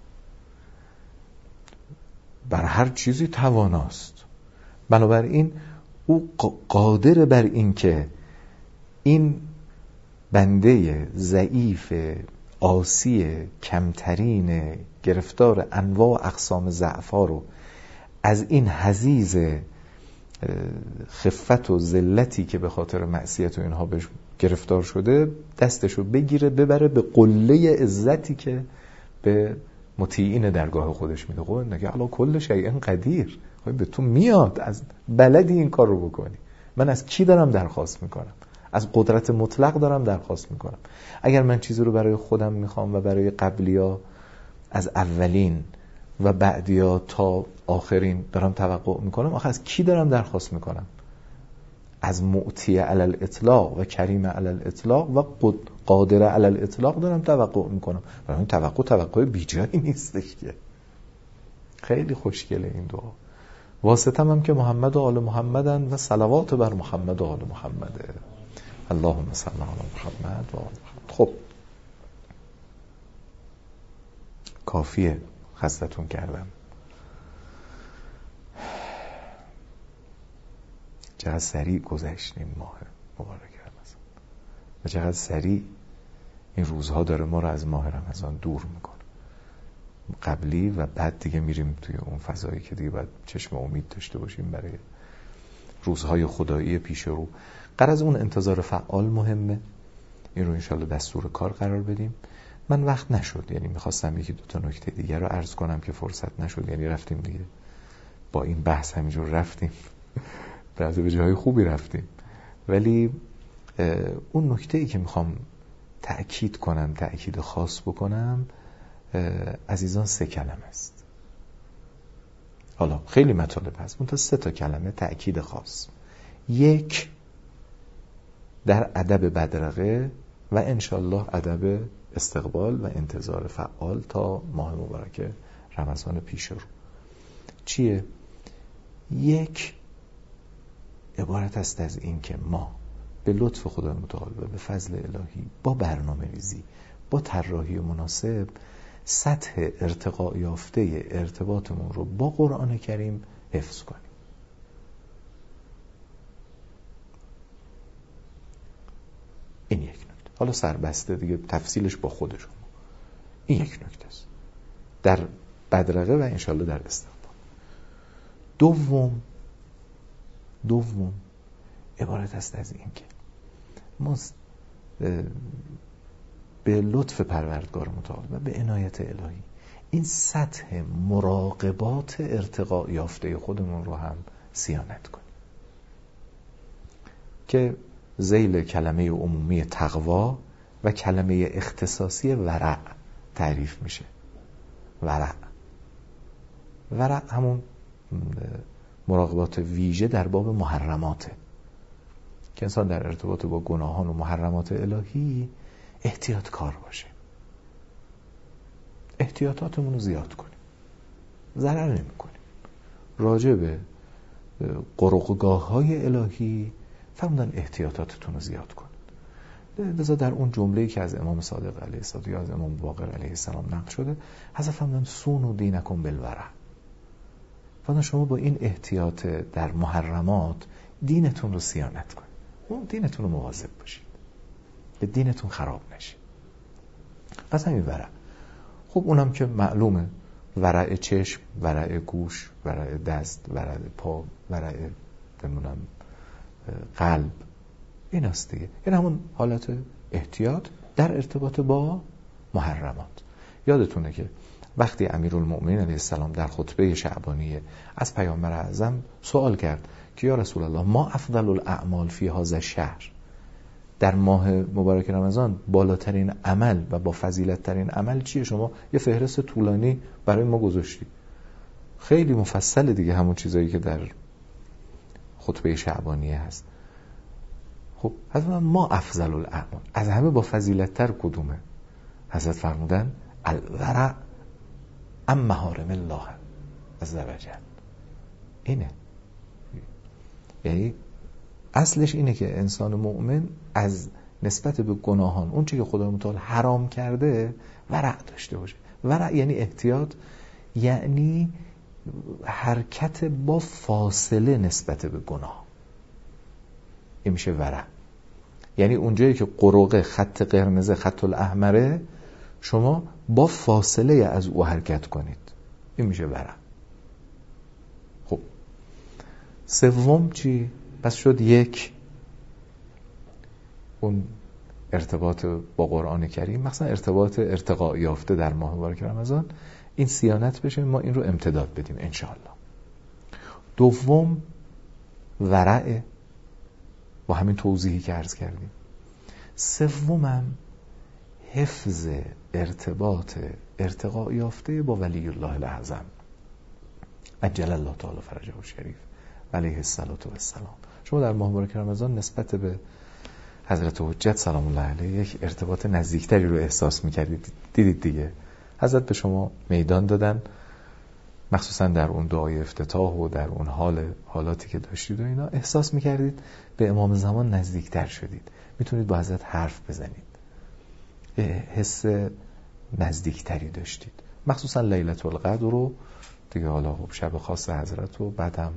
بر هر چیزی تواناست. بنابراین او قادر بر این که این بنده ضعیف عاصی کمترین گرفتار انواع اقسام ضعف‌ها رو از این حضیض خفت و ذلتی که به خاطر معصیت و اینها بهش گرفتار شده دستشو بگیره ببره به قله عزتی که به مطیعین درگاه خودش میده. خب نگه علا کل شیء قدیر، خب به تو میاد، از بلدی این کار رو بکنی. من از کی دارم درخواست میکنم؟ از قدرت مطلق دارم درخواست میکنم. اگر من چیزی رو برای خودم میخوام و برای قبلیا از اولین و بعدیا تا آخرین دارم توقع میکنم، آخه از کی دارم درخواست میکنم؟ از معطی علی الاطلاق و کریم علی الاطلاق و قادر علی الاطلاق دارم توقع میکنم. و این توقع توقع بیجایی نیستش که. خیلی خوشگله این دعا. واسطم هم که محمد و آل محمدن و صلوات بر محمد و آل محمده. اللهم صل علی محمد و آل محمد. خب کافیه، خستتون کردم. چقدر سریع گذشت این ماه مبارک رمضان و چقدر سریع این روزها داره ما رو از ماه رمضان دور میکنه. قبلی و بعد دیگه میریم توی اون فضایی که دیگه باید چشم امید داشته باشیم برای روزهای خدایی پیش رو. غرض اون انتظار فعال مهمه، این رو انشالله دستور کار قرار بدیم من وقت نشد، یعنی میخواستم یکی دو تا نکته دیگه رو عرض کنم که فرصت نشد، یعنی رفتیم دیگه با این بحث همینجور رفتیم بعضی به جای خوبی رفتیم. ولی اون نکته‌ای که میخوام تأکید کنم، تأکید خاص بکنم عزیزان، سه کلمه است. حالا خیلی مطالب هست، منتها سه تا کلمه تأکید خاص. یک، در ادب بدرقه و انشالله ادب استقبال و انتظار فعال تا ماه مبارک رمضان پیش رو. چیه؟ یک، عبارت است از این که ما به لطف خدا متعال و به فضل الهی با برنامه ریزی، با طراحی مناسب، سطح ارتقا یافته ارتباطمون رو با قرآن کریم حفظ کنیم. این یک نکته. حالا سربسته دیگه تفصیلش با خود شما. این یک نکته است در بدرقه و انشالله در استقبال. دوم دوم عبارت است از این که ما به لطف پروردگار متعال و به عنایت الهی این سطح مراقبات ارتقا یافته خودمون رو هم صیانت کنیم که ذیل کلمه عمومی تقوا و کلمه اختصاصی ورع تعریف میشه. ورع ورع همون مراقبات ویژه در باب محرماته که انسان در ارتباط با گناهان و محرمات الهی احتیاط کار باشه، احتیاطاتمون رو زیاد کنیم، ضرر نمی کنیم. راجع به قرقگاه های الهی فرمودن احتیاطاتتون رو زیاد کنید. لذا در اون جمله‌ای که از امام صادق علیه السلام یا از امام باقر علیه السلام نقل شده، حضرت فرمودن سونوا دینکم بالورع. فرمودن شما با این احتیاط در محرمات دینتون رو صیانت کنید، اون دینتون رو مواظب باشید به دینتون خراب نشه. پس همین ورع. خب اونم که معلومه، ورع چشم، ورع گوش، ورع دست، ورع پا، ورع بمونم قلب، این است دیگه. این همون حالت احتیاط در ارتباط با محرمات. یادتونه که وقتی امیرالمؤمنین علیه السلام در خطبه شعبانیه از پیامبر اعظم سوال کرد که یا رسول الله ما افضل الاعمال فی هذا الشهر، در ماه مبارک رمضان بالاترین عمل و با فضیلت ترین عمل چیه؟ شما یه فهرست طولانی برای ما گذاشتی، خیلی مفصل دیگه، همون چیزایی که در خطبه شعبانیه هست. خب حضرت ما افضل الاعمال، از همه با فضیلت تر کدومه؟ حضرت فرمودن الورع عن محارم الله عز وجل. اینه، یعنی اصلش اینه که انسان مؤمن از نسبت به گناهان، اون چی که خدا متعال حرام کرده، ورع داشته باشه. ورع یعنی احتیاط، یعنی حرکت با فاصله نسبت به گناه. این میشه ورع. یعنی اونجایی که قرقه، خط قرمز، خط الاحمره، شما با فاصله از او حرکت کنید. این میشه ورع. خب سوم چی؟ پس شد یک، اون ارتباط با قرآن کریم، مثلا ارتباط ارتقا یافته در ماه مبارک رمضان، این صیانت بشه، ما این رو امتداد بدیم انشاءالله. دوم ورع با همین توضیحی که عرض کردیم. سومم حفظ ارتباط ارتقا یافته با ولی الله الاعظم عجل الله تعالی فرجه الشریف علیه الصلاة والسلام. شما در ماه مبارک رمضان نسبت به حضرت حجت سلام الله علیه یک ارتباط نزدیکتری رو احساس می‌کردید. دیدید دیگه، حضرت به شما میدان دادن، مخصوصا در اون دعای افتتاح و در اون حال حالاتی که داشتید و اینا، احساس می‌کردید به امام زمان نزدیکتر شدید، میتونید با حضرت حرف بزنید، حس نزدیکتری داشتید. مخصوصا لیلة القدر رو دیگه، حالا خب شب خاص حضرت و بعدم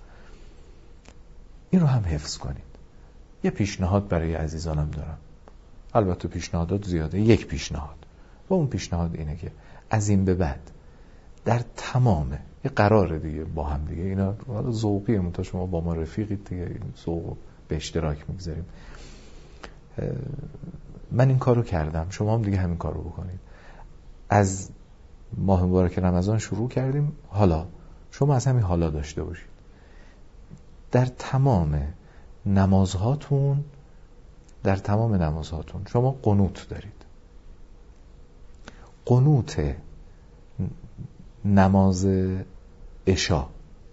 این رو هم حفظ کنید. یه پیشنهاد برای عزیزانم دارم، البته پیشنهادات زیاده، یک پیشنهاد و اون پیشنهاد اینه که از این به بعد در تمام یه قراره دیگه با هم دیگه، اینا ذوقیه، تا شما با ما رفیقید دیگه، این ذوق به اشتراک میگذاریم. من این کارو کردم، شما هم دیگه همین کارو بکنید. از ماه مبارک رمضان شروع کردیم، حالا شما از همین حالا داشته باشید. در تمام نمازهاتون در تمام نمازهاتون شما قنوت دارید. قنوت نماز عشا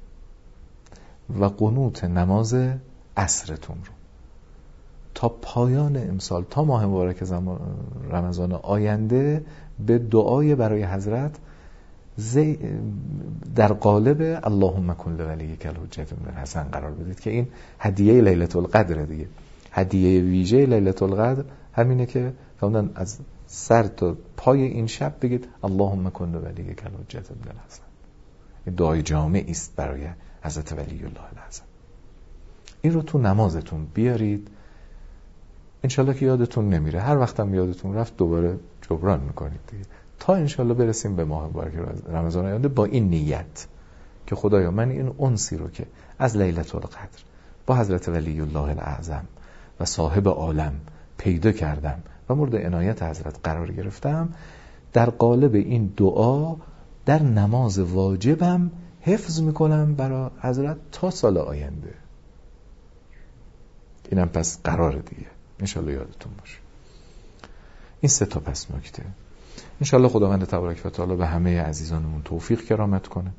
و قنوت نماز عصرتون رو تا پایان امسال، تا ماه مبارک رمضان آینده به دعای برای حضرت زی در قالب اللهم کن لولیک الحجة ابن الحسن قرار بدید که این هدیه لیلة القدر دیگه. هدیه ویژه لیلة القدر همینه که فرمودن از سر تا پای این شب بگید اللهم کن لولیک الحجة ابن الحسن. این دعای جامعی است برای حضرت ولی الله الاعظم. این رو تو نمازتون بیارید، انشالله که یادتون نمیره. هر وقتم یادتون رفت دوباره جبران میکنید دیگه، تا انشالله برسیم به ماه مبارک رمضان آینده با این نیت که خدایا من این انسی رو که از لیلة القدر با حضرت ولی الله الاعظم و صاحب عالم پیدا کردم و مورد عنایت حضرت قرار گرفتم، در قالب این دعا در نماز واجبم حفظ میکنم برای حضرت تا سال آینده. اینم پس قرار دیگه، انشالله یادتون باشه. این سه تا پس نکته. انشالله خداوند تبارک و تعالی به همه عزیزانمون توفیق کرامت کنه.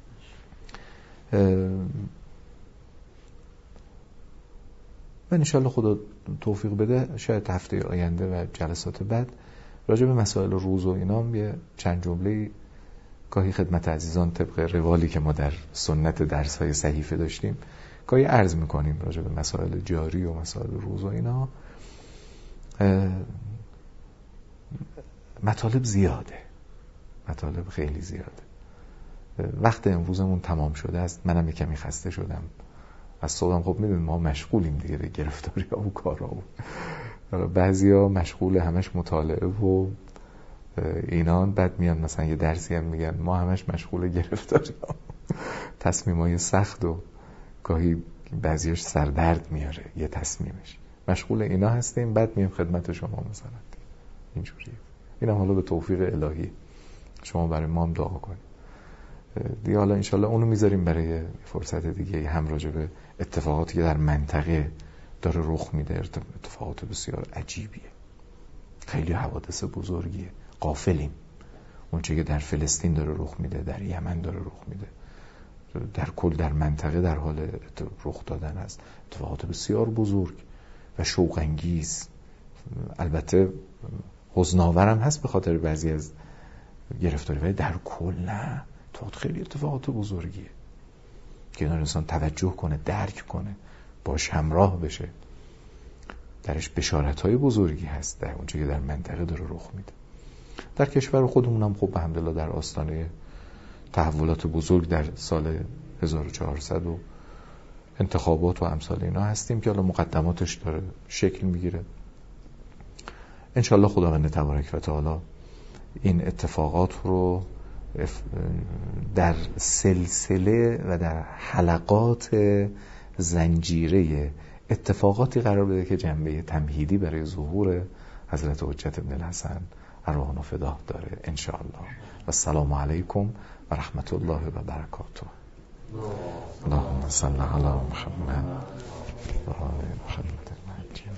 و انشالله خدا توفیق بده شاید هفته آینده و جلسات بعد راجع به مسائل روز و اینام یه چند جمله گاهی خدمت عزیزان طبق روالی که ما در سنت درس‌های صحیفه داشتیم گاهی عرض میکنیم راجع به مسائل جاری و مسائل روز و اینا. مطالب زیاده، مطالب خیلی زیاده. وقت امروزمون تمام شده است، منم یکمی خسته شدم از صبحم. خب میدونیم ما مشغولیم دیگه به گرفتاری ها و کارا و بعضیا مشغول همش مطالعه و اینان، بعد میان مثلا یه درسی هم میگن ما همش مشغول گرفتاری ها، تصمیمای سخت و گاهی بعضیاش سردرد میاره یه تصمیمش، مشغول اینا هستیم، بعد میام خدمت شما مثلا اینجوری. اینم حالا به توفیق الهی شما برای ما هم دعا کنید دیگه. حالا انشالله اونو میذاریم برای فرصت دیگه، هم راجع به اتفاقاتی که در منطقه داره رخ میده، اتفاقات بسیار عجیبیه، خیلی حوادث بزرگیه، غافلیم. اون چیزی که در فلسطین داره رخ میده، در یمن داره رخ میده، در کل در منطقه در حال رخ دادن است، اتفاقات بسیار بزرگ و شوق انگیز. البته حزن‌آورم هست به خاطر بعضی از گرفتاری، ولی در کل نه، تو خیلی اتفاقات بزرگیه که اینا انسان توجه کنه، درک کنه، باش همراه بشه. درش بشارت‌های بزرگی هست در اون چیزی که در منطقه داره رخ میده. در کشور خودمون هم خب الحمدلله در آستانه تحولات بزرگ در سال هزار و چهارصد و انتخابات و امثال اینا هستیم که حالا مقدماتش داره شکل میگیره. انشالله خداوند تبارک و تعالی این اتفاقات رو در سلسله و در حلقات زنجیره اتفاقاتی قرار بده که جنبه تمهیدی برای ظهور حضرت حجت ابن الحسن ارواحنا فداه داره انشاءالله. و السلام علیکم و رحمت الله و برکاته. اللهم صل علی محمد و آل محمد.